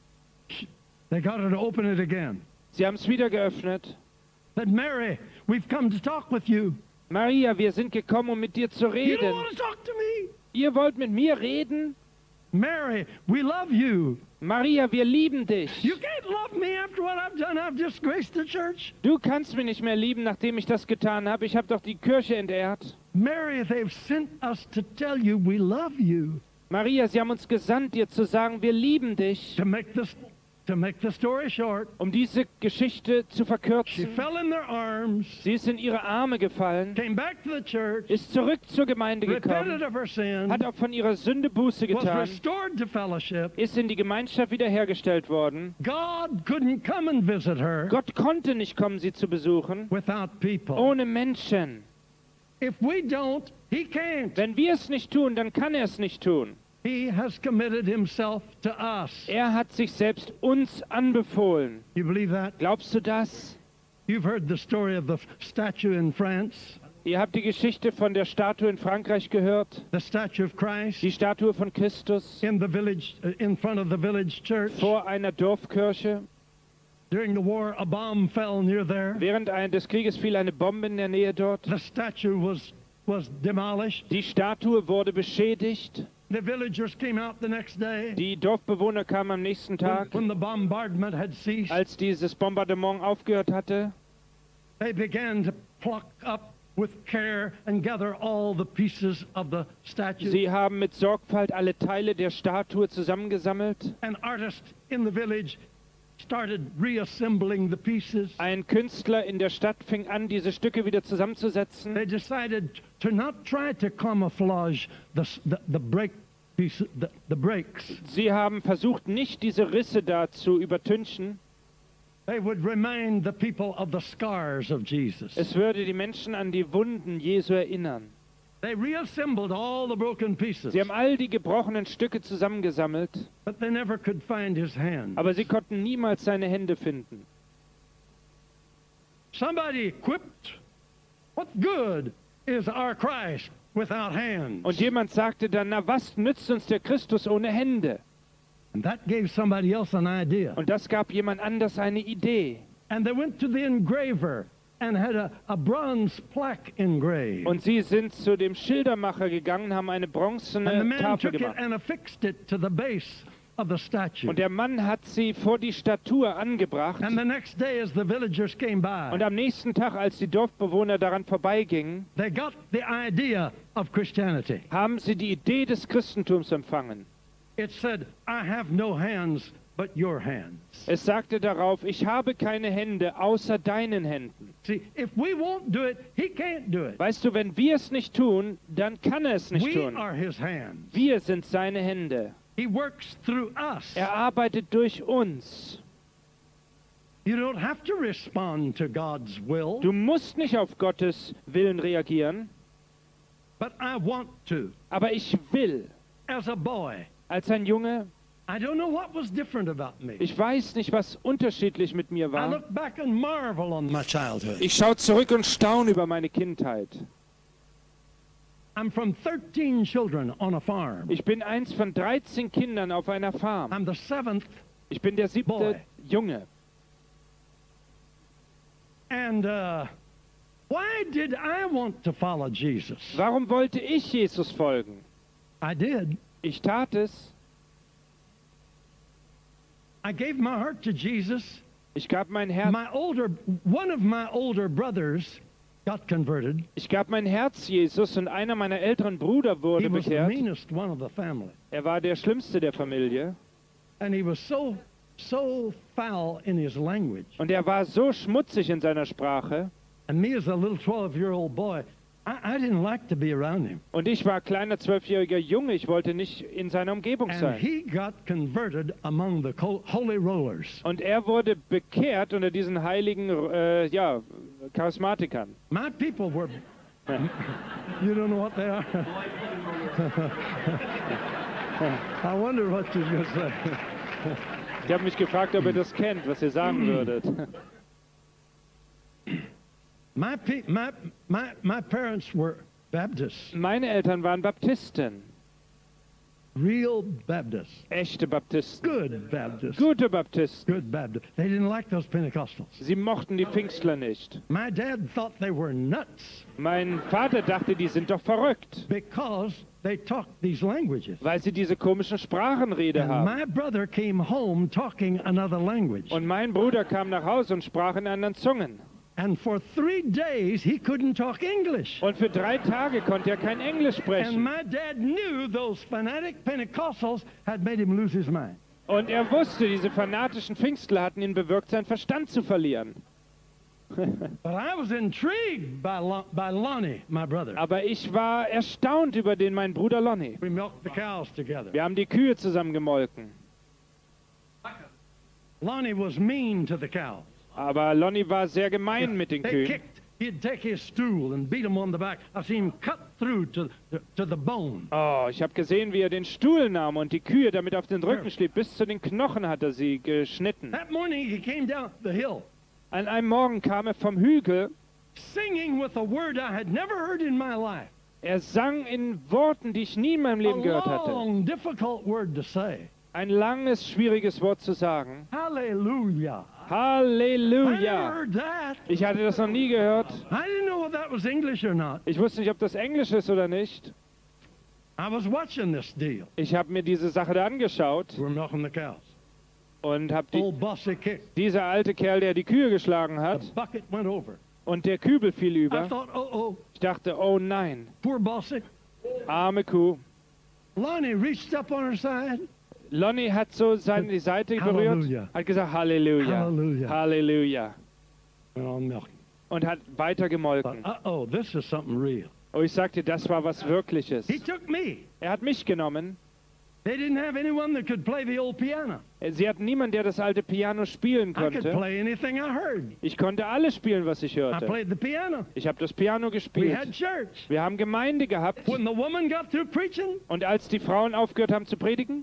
They got her to open it again. Sie haben es wieder geöffnet. Said, Mary, we've come to talk with you. Maria, wir sind gekommen, um mit dir zu You don't reden. want to talk to me? Ihr wollt mit mir reden? Mary, we love you. Maria, wir lieben dich. You can't love me after what I've done. I've disgraced the church. Du kannst mich nicht mehr lieben, nachdem ich das getan habe. Ich habe doch die Kirche entehrt. Mary, they've sent us to tell you we love you. Maria, sie haben uns gesandt, dir zu sagen, wir lieben dich. To make this, to make the story short, Um diese Geschichte zu she verkürzen. fell in their arms, Sie ist in ihre Arme gefallen, came back to the church, ist zurück zur Gemeinde repented gekommen, of her sin, hat auch von ihrer Sünde Buße was getan, restored to fellowship. ist in die Gemeinschaft wiederhergestellt worden. God couldn't come and visit her Gott konnte nicht kommen, sie zu besuchen, without people. ohne Menschen. If we don't, he can't. Wenn wir es nicht tun, dann kann er es nicht tun. He has committed himself to us. Er hat sich selbst uns anbefohlen. You believe that? Glaubst du das? You've heard the story of the statue in France, Ihr habt die Geschichte von der Statue in Frankreich gehört, the statue of Christ die Statue von Christus in the village, uh, in front of the village church. vor einer Dorfkirche. During the war, a bomb fell near there. Während ein- des Krieges fiel eine Bombe in der Nähe dort. The statue was, was demolished. Die Statue wurde beschädigt. The villagers came out the next day Die Dorfbewohner kamen am nächsten when, Tag, when the bombardment had ceased. als dieses Bombardement aufgehört hatte. They began to pluck up with care and gather all the pieces of the statue. Sie haben mit Sorgfalt alle Teile der Statue zusammengesammelt. An artist in the village started reassembling the pieces. Ein Künstler in der Stadt fing an, diese Stücke wieder zusammenzusetzen. They decided to not try to camouflage the, s- the, the break piece, the, the breaks. Sie haben versucht, nicht diese Risse da zu übertünchen. They would remind the people of the scars of Jesus. Es würde die Menschen an die Wunden Jesu erinnern. They reassembled all the broken pieces, Sie haben all die gebrochenen Stücke zusammengesammelt, but they never could find his hand. aber sie konnten niemals seine Hände finden. Somebody quipped, "What good is our Christ without hands?" Und jemand sagte dann, na was nützt uns der Christus ohne Hände? And that gave somebody else an idea. Und das gab jemand anders eine Idee. And they went to the engraver and had a, a bronze plaque engraved. Und sie sind zu dem Schildermacher gegangen, haben eine And the bronzene man Tafel took it gemacht. and affixed it to the base of the statue. Und der Mann hat sie vor die Statue angebracht. And the next day, as the villagers came Und by, am nächsten Tag, als die Dorfbewohner daran vorbeigingen, they got the idea of Christianity. haben sie die Idee des Christentums empfangen. It said, "I have no hands but your hands." Es sagte darauf, ich habe keine Hände außer deinen Händen. See, if we won't do it, he can't do it. Weißt du, wenn wir es nicht tun, dann kann er es nicht We tun. are his hands. Wir sind seine Hände. He works through us. Er arbeitet durch uns. You don't have to respond to God's will, Du musst nicht auf Gottes Willen reagieren, but I want to. aber ich will. As a boy, Als ein Junge, I don't know what was different about me. ich weiß nicht, was unterschiedlich mit mir I war. look back and marvel on my childhood. Ich schaue zurück und staune über meine Kindheit. I'm from thirteen children on a farm. Ich bin eins von dreizehn Kindern auf einer Farm. I'm the seventh. Ich bin der siebte Boy. Junge. And uh, why did I want to follow Jesus? Warum wollte ich Jesus folgen? I did. Ich tat es. I gave my heart to Jesus. Ich gab mein Herz, My older, one of my older brothers got converted. ich gab mein Herz Jesus und einer meiner älteren Brüder He wurde was the bekehrt. meanest one of the family. Er war der Schlimmste der Familie. And he was so, so foul in his language. Und er war so schmutzig in seiner Sprache. And me as a little twelve-year-old boy, I, I didn't like to be around him. Und ich war kleiner zwölfjähriger Junge. Ich wollte nicht in seiner Umgebung And sein. he got converted among the co- holy rollers. Und er wurde bekehrt unter diesen heiligen äh, ja, Charismatikern. My people were, you don't know what they are? I wonder what you're going to say. Ich habe mich gefragt, ob ihr das kennt, was ihr sagen würdet. My, pe- my, my, my parents were Baptists, Meine Eltern waren Baptisten. real Baptists, Echte Baptisten. good Baptists, Gute Baptisten. good Baptists. They didn't like those Pentecostals. Sie mochten die Pfingstler nicht. My dad thought they were nuts Mein Vater dachte, die sind doch verrückt, because they talked these languages. weil sie diese komischen Sprachenrede And haben. my brother came home talking another language. Und mein Bruder kam nach Hause und sprach in anderen Zungen. And for three days, he couldn't talk English. Und für drei Tage konnte er kein Englisch And sprechen. my dad knew those fanatic Pentecostals had made him lose his mind. Und er wusste, diese fanatischen Pfingstler hatten ihn bewirkt, seinen Verstand zu verlieren. But I was intrigued by, Lon- by Lonnie, my brother. Aber ich war erstaunt über den meinen Bruder Lonnie. We milked the cows together. Wir haben die Kühe zusammen gemolken. Lonnie was mean to the cows. Aber Lonnie war sehr gemein mit den They Kühen. kicked. He'd take his stool and beat them on the back. I've seen him cut through to, to, to the bone. Oh, ich habe gesehen, wie er den Stuhl nahm und die Kühe damit auf den Rücken schlief. Bis zu den Knochen hat er sie geschnitten. That morning he came down the hill An einem Morgen kam er vom Hügel. singing with a word I had never heard in my life. Er sang in Worten, die ich nie in meinem A Leben gehört hatte. long, difficult word to say. Ein langes, schwieriges Wort zu sagen. Hallelujah. I never Halleluja! heard that. Ich hatte das noch nie gehört. I didn't know if that was English or not. Ich wusste nicht, ob das Englisch ist oder nicht. I was watching this deal. Ich habe mir diese Sache da angeschaut We're milking the cows. und habe die, Old bossy kicked. dieser alte Kerl, der die Kühe geschlagen The hat, bucket went over. und der Kübel fiel I über. thought, oh, oh, Ich dachte, oh nein, poor bossy. arme Kuh. Lonnie reached up on her side. Lonnie hat so seine die Seite berührt, Halleluja. hat gesagt Halleluja, Halleluja. Halleluja Went on milking. und hat weiter But, gemolken. uh-oh, this is something real. Und ich sagte, das war was Wirkliches. He took me. Er hat mich genommen. They didn't have anyone that could play the old piano. Sie hatten niemanden, der das alte Piano spielen I could konnte. play anything I heard. Ich konnte alles spielen, was ich I hörte. played the piano. Ich habe das Piano We had gespielt. church. Wir haben Gemeinde gehabt. When the woman got through preaching, Und als die Frauen aufgehört haben zu predigen,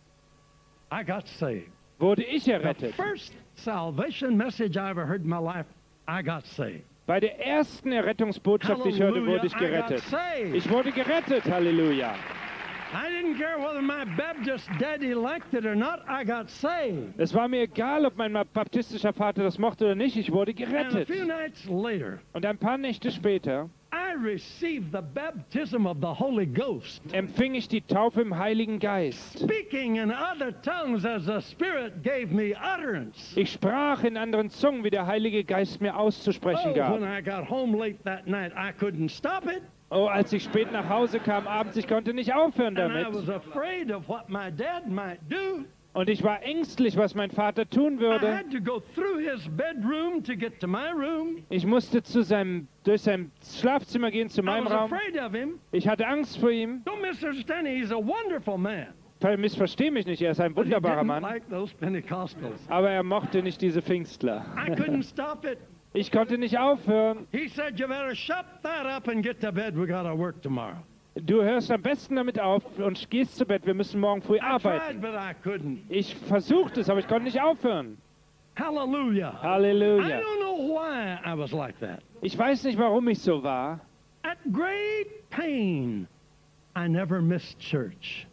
I got saved. wurde ich The errettet. first salvation message I ever heard in my life, I got saved. Bei der ersten Errettungsbotschaft, die ich hörte, wurde ich I got gerettet. saved. Ich wurde gerettet, Halleluja. I didn't care whether my Baptist daddy liked it or not, I got saved. Es war mir egal, ob mein baptistischer Vater das mochte oder nicht, ich wurde And a gerettet. few nights later, Und ein paar Nächte später I received the baptism of the Holy Ghost, empfing ich die Taufe im Heiligen Geist. speaking in other tongues as the Spirit gave me utterance. Ich sprach in anderen Zungen, wie der Heilige Geist mir auszusprechen Oh, when gab. I got home late that night, I couldn't stop it. Oh, als ich spät nach Hause kam abends, ich konnte nicht aufhören And I damit. was afraid of what my dad might do. Und ich war ängstlich, was mein Vater tun I würde. had to go through his bedroom to get to my room. Ich musste zu seinem, durch sein Schlafzimmer gehen, zu I meinem was Raum. afraid of him. Ich hatte Angst vor ihm. Don't misunderstand me, he's a wonderful man. Missversteh mich nicht, er ist ein But he wunderbarer didn't Mann. like those Pentecostals. Aber er mochte nicht diese Pfingstler. I couldn't stop it. Ich konnte nicht aufhören. He said, you better shut that up and get to bed. We got to work tomorrow. Du hörst am besten damit auf und gehst zu Bett. Wir müssen morgen früh I tried, arbeiten. but I couldn't. Ich versuchte es, aber ich konnte nicht aufhören. Hallelujah. I Halleluja. don't know why I was like that. Ich weiß nicht, warum ich so war. At great pain, I never missed church.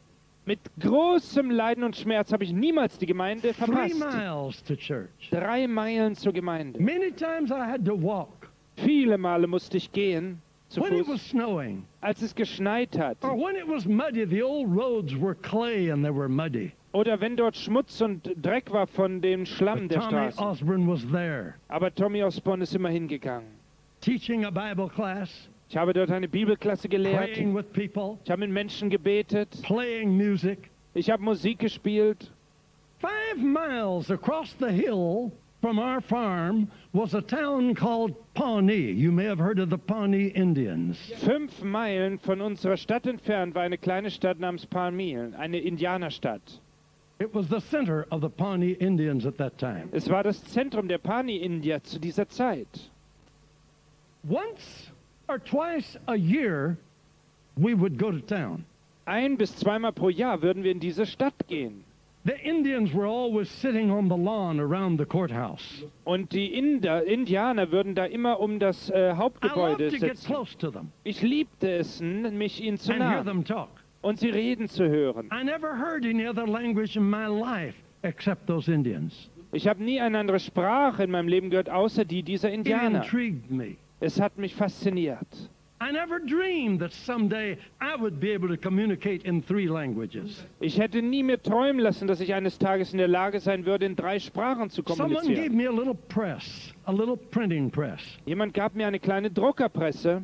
Mit großem Leiden und Schmerz habe ich niemals die Gemeinde Three verpasst. miles to church. Drei Meilen zur Gemeinde. Many times I had to walk. Viele Male musste ich gehen, zu When it was Fuß, snowing, als es geschneit hat. or when it was muddy, the old roads were clay and they were muddy. Oder wenn dort Schmutz und Dreck war von dem Schlamm But der Tommy Straße. Osborne was there, Aber Tommy Osborne ist immer hingegangen. teaching a Bible class, Ich habe dort eine Bibelklasse gelehrt. praying with people, Ich habe mit Menschen gebetet. playing music. Ich habe Musik gespielt. Five miles across the hill from our farm was a town called Pawnee. You may have heard of the Pawnee Indians. Fünf Meilen von unserer Stadt entfernt war eine kleine Stadt namens Pawnee, eine Indianerstadt. It was the center of the Pawnee Indians at that time. Es war das Zentrum der Pawnee-Indier zu dieser Zeit. Once or twice a year, we would go to town. Ein- bis zweimal pro Jahr würden wir in diese Stadt gehen. The Indians were always sitting on the lawn around the courthouse. Und die Inder, Indianer würden da immer um das äh, I loved Hauptgebäude to get sitzen. close to them Ich liebte es, n- mich ihnen zu and hear nahen them talk. und sie reden zu hören. I never heard any other language in my life except those Indians. Ich habe nie eine andere Sprache in meinem Leben gehört, außer die dieser It Indianer. intrigued me. Es hat mich fasziniert. I never dreamed that someday I would be able to communicate in three languages. Ich hätte nie mir träumen lassen, dass ich eines Tages in der Lage sein würde, in drei Sprachen zu Someone gave kommunizieren. me a little press, a little printing press. Jemand gab mir eine kleine Druckerpresse.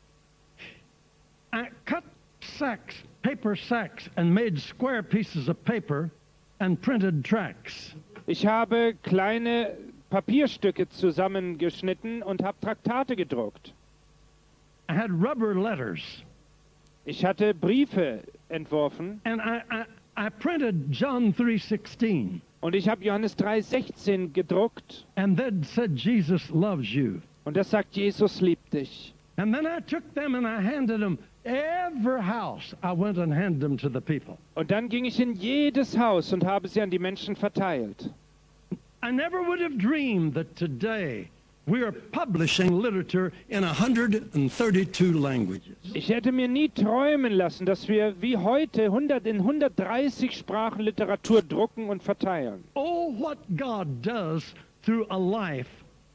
I cut sacks, paper sacks, and made square pieces of paper and printed tracts. Ich habe kleine Papierstücke zusammengeschnitten und habe Traktate gedruckt. I had rubber letters, Ich hatte Briefe entworfen and I, I, I printed John three sixteen, und ich habe Johannes drei sechzehn gedruckt and that said, Jesus loves you. und das sagt, Jesus liebt dich. And then I took them and I handed them, every house I went and handed them to the people. Und dann ging ich in jedes Haus und habe sie an die Menschen verteilt. I never would have dreamed that today we are publishing literature in one hundred thirty-two languages. Ich hätte mir nie träumen lassen, dass wir wie heute hundert in hundertdreißig Sprachen Literatur drucken und verteilen. Oh, what God does through a life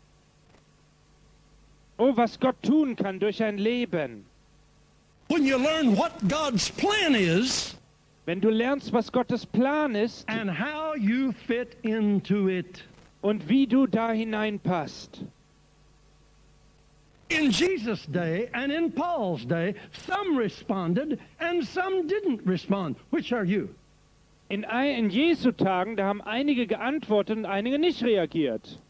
Oh, was Gott tun kann durch ein Leben. when you learn what God's plan is Wenn du lernst, was Gottes Plan ist and how you fit into it. und wie du da hineinpasst. In Jesus' day and in Paul's day, some responded and some didn't respond. Which are you? In, ein- in Jesu Tagen, da haben einige geantwortet und einige nicht reagiert.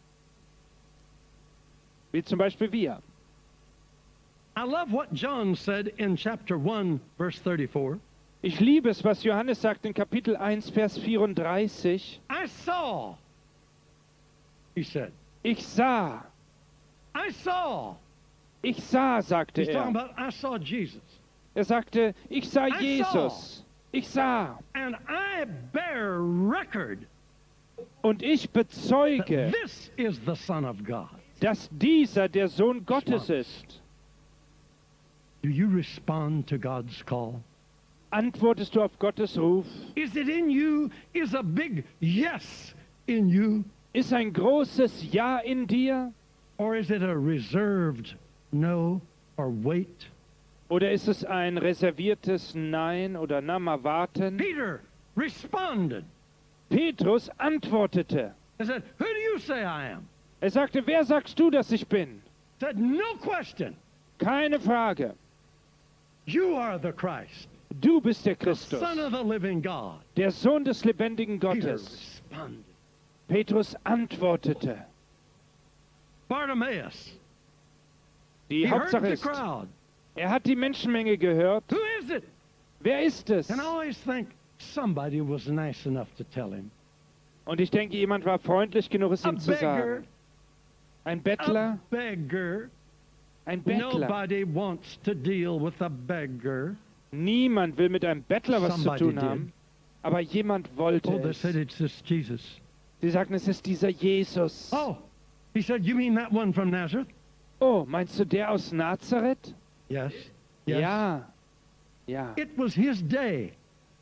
Wie zum Beispiel wir. I love what John said in chapter one, verse thirty-four. Ich liebe es, was Johannes sagt in Kapitel eins, Vers vierunddreißig. I saw, he said. Ich sah, I saw. ich sah, sagte He's talking er. about, I saw Jesus. Er sagte, ich sah I Jesus. Ich sah. And I bear record Und ich that bezeuge, this is the Son of God. dass dieser der Sohn Gottes ist. Do you respond to God's call? Antwortest du auf Gottes Ruf? Is it in you? Is a big yes in you? Ist ein großes Ja in dir? Or is it a reserved no or wait? Oder ist es ein reserviertes Nein oder na mal warten? Peter responded. Petrus antwortete. He said, who do you say I am? Er sagte, wer sagst du, dass ich bin? Said, no question. Keine Frage. You are the Christ, Du bist der the Christus, Son of the living God. der Sohn des lebendigen Peter Gottes. responded. Petrus antwortete. Bartimaeus, Die he heard Hauptsache the ist, crowd. er hat die Menschenmenge gehört. Who is it? Wer ist es? And I always think somebody was nice enough to tell him. Und ich denke, jemand war freundlich genug, es A ihm zu beggar, sagen. Ein a Bettler, beggar. ein Bettler. Nobody wants to deal with a beggar. Niemand will mit einem Bettler was zu Somebody tun did. haben. Aber jemand wollte Oh, they es. said it's this Jesus. Sie sagten, es ist dieser Jesus. Oh, he said, you mean that one from Nazareth? Oh, meinst du der aus Nazareth? Yes. Yes. Ja. Ja. It was his day.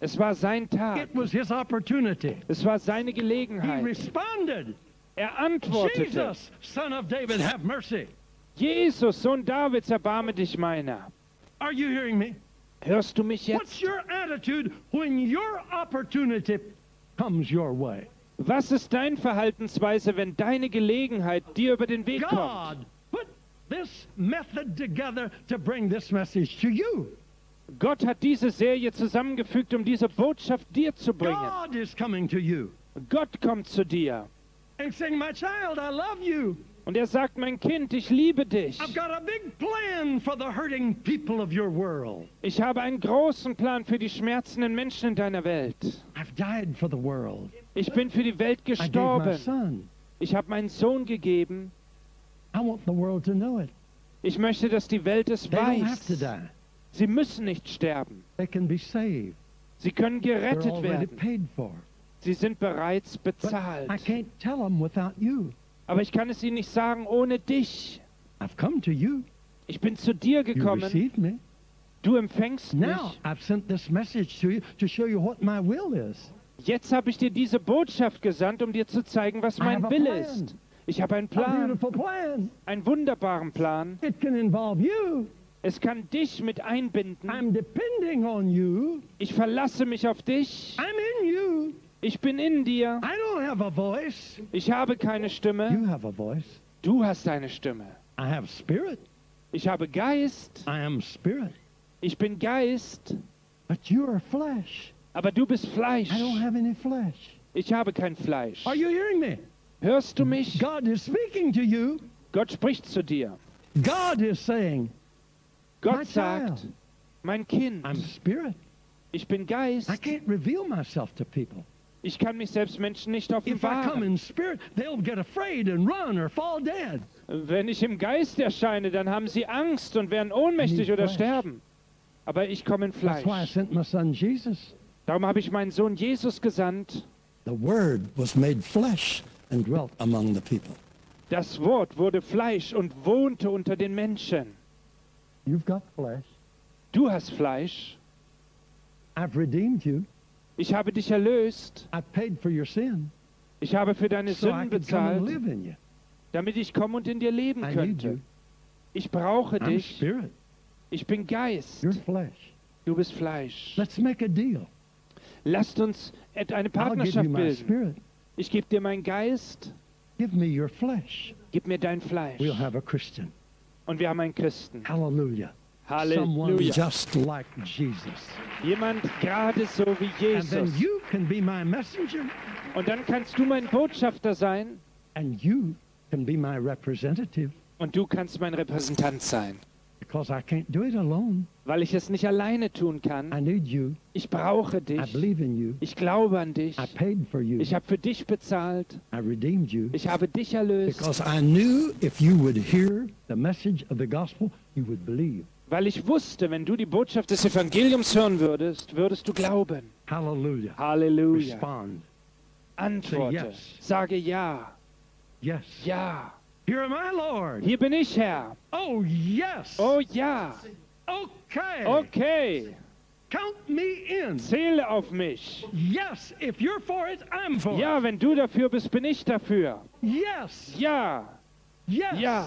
Es war sein Tag. It was his opportunity. Es war seine He Gelegenheit. responded, Er antwortete, Jesus, son of David, have mercy. Jesus, Sohn Davids, erbarme dich meiner. Are you hearing me? Hörst du mich What's jetzt? your attitude when your opportunity comes your way? Was ist deine Verhaltensweise, wenn deine Gelegenheit dir über den Weg kommt? God put this method together to bring this message to you. Gott hat diese Serie zusammengefügt, um diese Botschaft dir zu bringen. God is coming to you Gott kommt zu dir and saying, my child, I love you. und er sagt, mein Kind, ich liebe dich. I've got a big plan for the hurting people of your world. Ich habe einen großen Plan für die schmerzenden Menschen in deiner Welt. I've died for the world. Ich bin für die Welt I gave my gestorben. son. Ich habe meinen Sohn gegeben. I want the world to know it. Ich möchte, dass die Welt es They don't have to weiß. die. Sie müssen nicht sterben. They can be saved. Sie können They're gerettet already werden. paid for. Sie sind bereits But bezahlt. I can't tell them without you. Aber ich kann es ihnen nicht sagen ohne dich. I've come to you. Ich bin zu dir You gekommen. received me. Du empfängst mich. Now I've sent this message to you to show you what my will is. Jetzt habe ich dir diese Botschaft gesandt, um dir zu zeigen, was I mein have a Wille plan. ist. Ich habe einen A Plan, beautiful plan. einen wunderbaren Plan. It can involve you. Es kann dich mit einbinden. I'm depending on you. Ich verlasse mich auf dich. I'm in you. Ich bin in dir. I don't have a voice. Ich habe keine Stimme. You have a voice. Du hast eine Stimme. I have spirit. Ich habe Geist. I am spirit. Ich bin Geist. But you are flesh. Aber du bist Fleisch. I don't have any flesh. Ich habe kein Fleisch. Are you hearing me? Hörst du mich? God is speaking to you. Gott spricht zu dir. God is saying, My Gott sagt, child. mein Kind, I'm spirit. ich bin Geist. I can't reveal myself to people. Ich kann mich selbst Menschen nicht If I come offenbaren. in spirit, they'll get afraid and run or fall dead. Wenn ich im Geist erscheine, dann haben sie Angst und werden ohnmächtig Need oder flesh. sterben. Aber ich komme in That's why I Fleisch. sent my son Jesus. Darum habe ich meinen Sohn Jesus gesandt. The Word was made flesh and dwelt among the people. Das Wort wurde Fleisch und wohnte unter den Menschen. You've got flesh. Du hast Fleisch. I've redeemed you. Ich habe dich erlöst. I've paid for your sin. Ich habe für deine So I Sünden could come and bezahlt, live in you. damit ich kommen und in dir leben I need könnte. you. Ich brauche I'm dich. spirit. Ich bin Geist. You're flesh. Du bist Fleisch. Let's make a deal. Lasst uns et- eine I'll give you Partnerschaft my bilden. spirit. Ich gebe dir meinen Geist, Give me your flesh. gib mir dein Fleisch. We'll have a Christian. Und wir haben einen Christen. Hallelujah. Someone Halleluja. just like Jesus. Jemand gerade so wie And then Jesus. you can be my messenger, Und dann kannst du mein Botschafter sein and you can be my representative, und du kannst mein Repräsentant sein. because I can't do it alone. Weil ich es nicht alleine tun kann. I need you. Ich brauche I dich. believe in you. Ich glaube an dich. I paid for you. Ich habe für dich bezahlt. I redeemed you. Ich habe dich erlöst. Because I knew if you would hear the message of the gospel, you would believe. Weil ich wusste, wenn du die Botschaft des Evangeliums hören würdest, würdest du glauben. Hallelujah. Halleluja. Respond. Antworte. Say yes. Sage ja. Yes. Ja. Here am I, Lord. Hier bin ich, Herr. Oh, yes. Oh ja. Okay. Okay. Count me in. Zähle auf mich. Yes. If you're for it, I'm for it. Ja, wenn du dafür bist, bin ich dafür. Yes. Ja. Yes. Ja.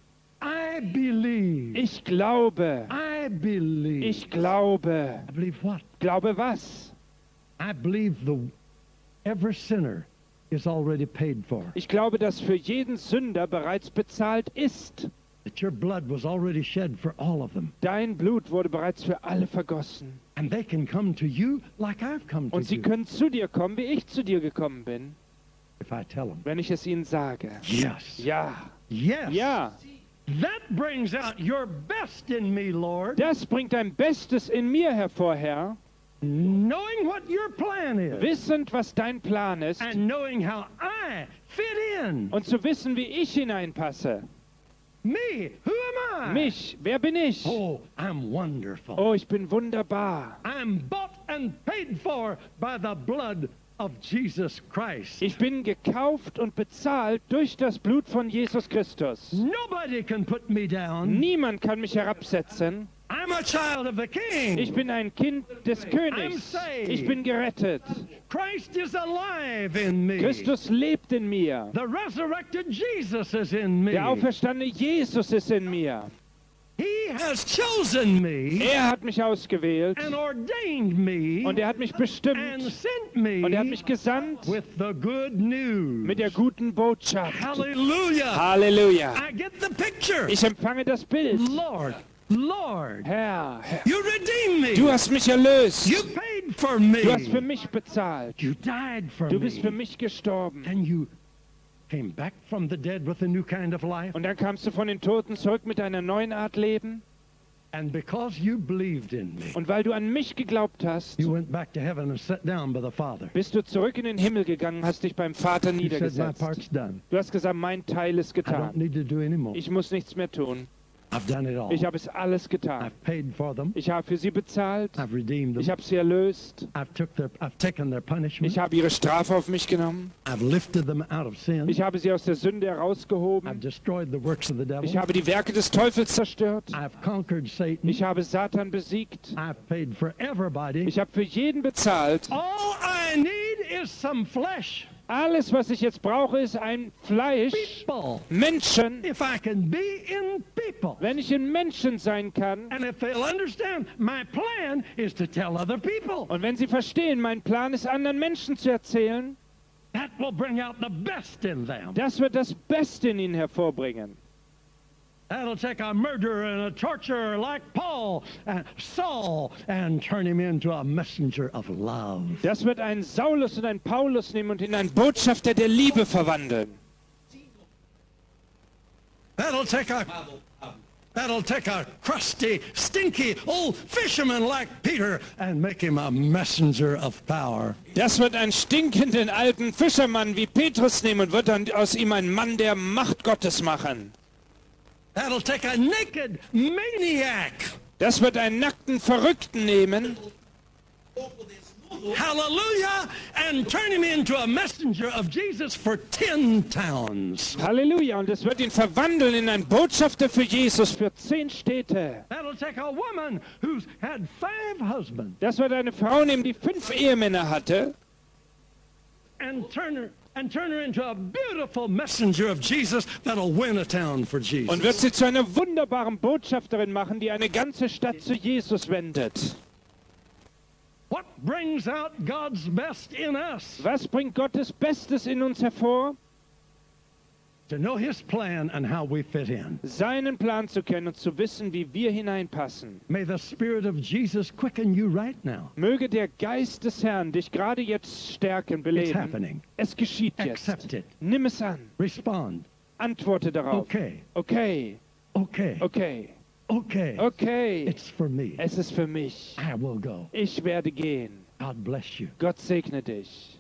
I believe. Ich glaube. I believe. Ich glaube. I believe what? Glaube was? I believe the every sinner is already paid for. Ich glaube, dass für jeden Sünder bereits bezahlt ist. That your blood was already shed for all of them. Dein Blut wurde bereits für alle vergossen. And they can come to you like I've come to Und sie you. können zu dir kommen, wie ich zu dir gekommen bin, If I tell them. wenn ich es ihnen sage. Yes. Ja. Yes. Ja. That brings out your best in me, Lord. Das bringt dein Bestes in mir hervor, Herr. Knowing what your plan is. Wissend, was dein Plan ist. And knowing how I fit in. Und zu wissen, wie ich hineinpasse. Me. Who am I? Mich. Wer bin ich? Oh, I'm wonderful. Oh, ich bin wunderbar. I'm bought and paid for by the blood of Jesus Christ. Ich bin gekauft und bezahlt durch das Blut von Jesus Christus. Nobody can put me down. Niemand kann mich herabsetzen. I'm a child of the King. Ich bin ein Kind des Königs. Ich bin gerettet. Christ is alive in me. Christus lebt in mir. The resurrected Jesus is in me. Der auferstandene Jesus ist in mir. He has chosen me. Er hat mich ausgewählt. And ordained me. Und er hat mich bestimmt. And sent me. Und er hat mich gesandt. With the good news. Mit der guten Botschaft. Halleluja. Halleluja. I get the picture. Ich empfange das Bild. Lord. Lord, Herr, Herr, you redeemed me. Du hast mich erlöst. You paid for me. Du hast für mich bezahlt. You died for Du bist me. für mich gestorben. And you came back from the dead with a new kind of life. Und dann kamst du von den Toten zurück mit einer neuen Art Leben. And because you believed in me, Und weil du an mich geglaubt hast, you went back to heaven and sat down by the Father. bist du zurück in den Himmel gegangen, hast dich beim Vater You said, my niedergesetzt. part's done. Du hast gesagt, mein Teil ist I don't getan. need to do any more. Ich muss nichts mehr tun. I've done it all. Ich habe es alles getan. I've paid for them. Ich habe für sie bezahlt. I've redeemed Ich them. habe sie erlöst. I've took their, I've taken their punishment. Ich habe ihre Strafe auf mich genommen. I've lifted them out of sin. Ich habe sie aus der Sünde I've herausgehoben. destroyed the works of the devil. Ich habe die Werke des Teufels zerstört. I've conquered Satan. Ich habe Satan besiegt. I've paid for everybody. Ich habe für jeden bezahlt. All I need is some flesh. Alles, was ich jetzt brauche, ist ein Fleisch. People. Menschen. If I can be in people. Wenn ich in Menschen sein kann. And if they'll understand, my plan is to tell other people. Und wenn sie verstehen, mein Plan ist, anderen Menschen zu erzählen. That will bring out the best in them. Das wird das Beste in ihnen hervorbringen. That'll take a murderer and a torturer like Paul and Saul and turn him into a messenger of love. Das wird einen Saulus und einen Paulus nehmen und in einen Botschafter der Liebe verwandeln. That'll take a That'll take a crusty, stinky old fisherman like Peter and make him a messenger of power. Das wird einen stinkenden alten Fischermann wie Petrus nehmen und wird dann aus ihm einen Mann der Macht Gottes machen. That'll take a naked maniac. Das wird einen nackten Verrückten nehmen. Hallelujah, and turn him into a messenger of Jesus for ten towns. Halleluja, und es wird ihn verwandeln in einen Botschafter für Jesus für zehn Städte. That'll take a woman who's had five husbands Das wird eine Frau nehmen, die fünf Ehemänner hatte. and turn her and turn her into a beautiful messenger of Jesus that'll win a town for Jesus. Und wird sie zu einer wunderbaren Botschafterin machen, die eine ganze Stadt zu Jesus wendet. What brings out God's best in us? Was bringt Gottes Bestes in uns hervor? To know his plan and how we fit in. Seinen Plan zu kennen und zu wissen, wie wir hineinpassen. May the Spirit of Jesus quicken you right now. Möge der Geist des Herrn dich gerade jetzt stärken, It's beleben. happening. Es geschieht jetzt. Accept it. Nimm es an. Respond. Antworte darauf. Okay. Okay. Okay. Okay. Okay. Okay. It's for me. Es ist für mich. I will go. Ich werde gehen. God bless you. Gott segne dich.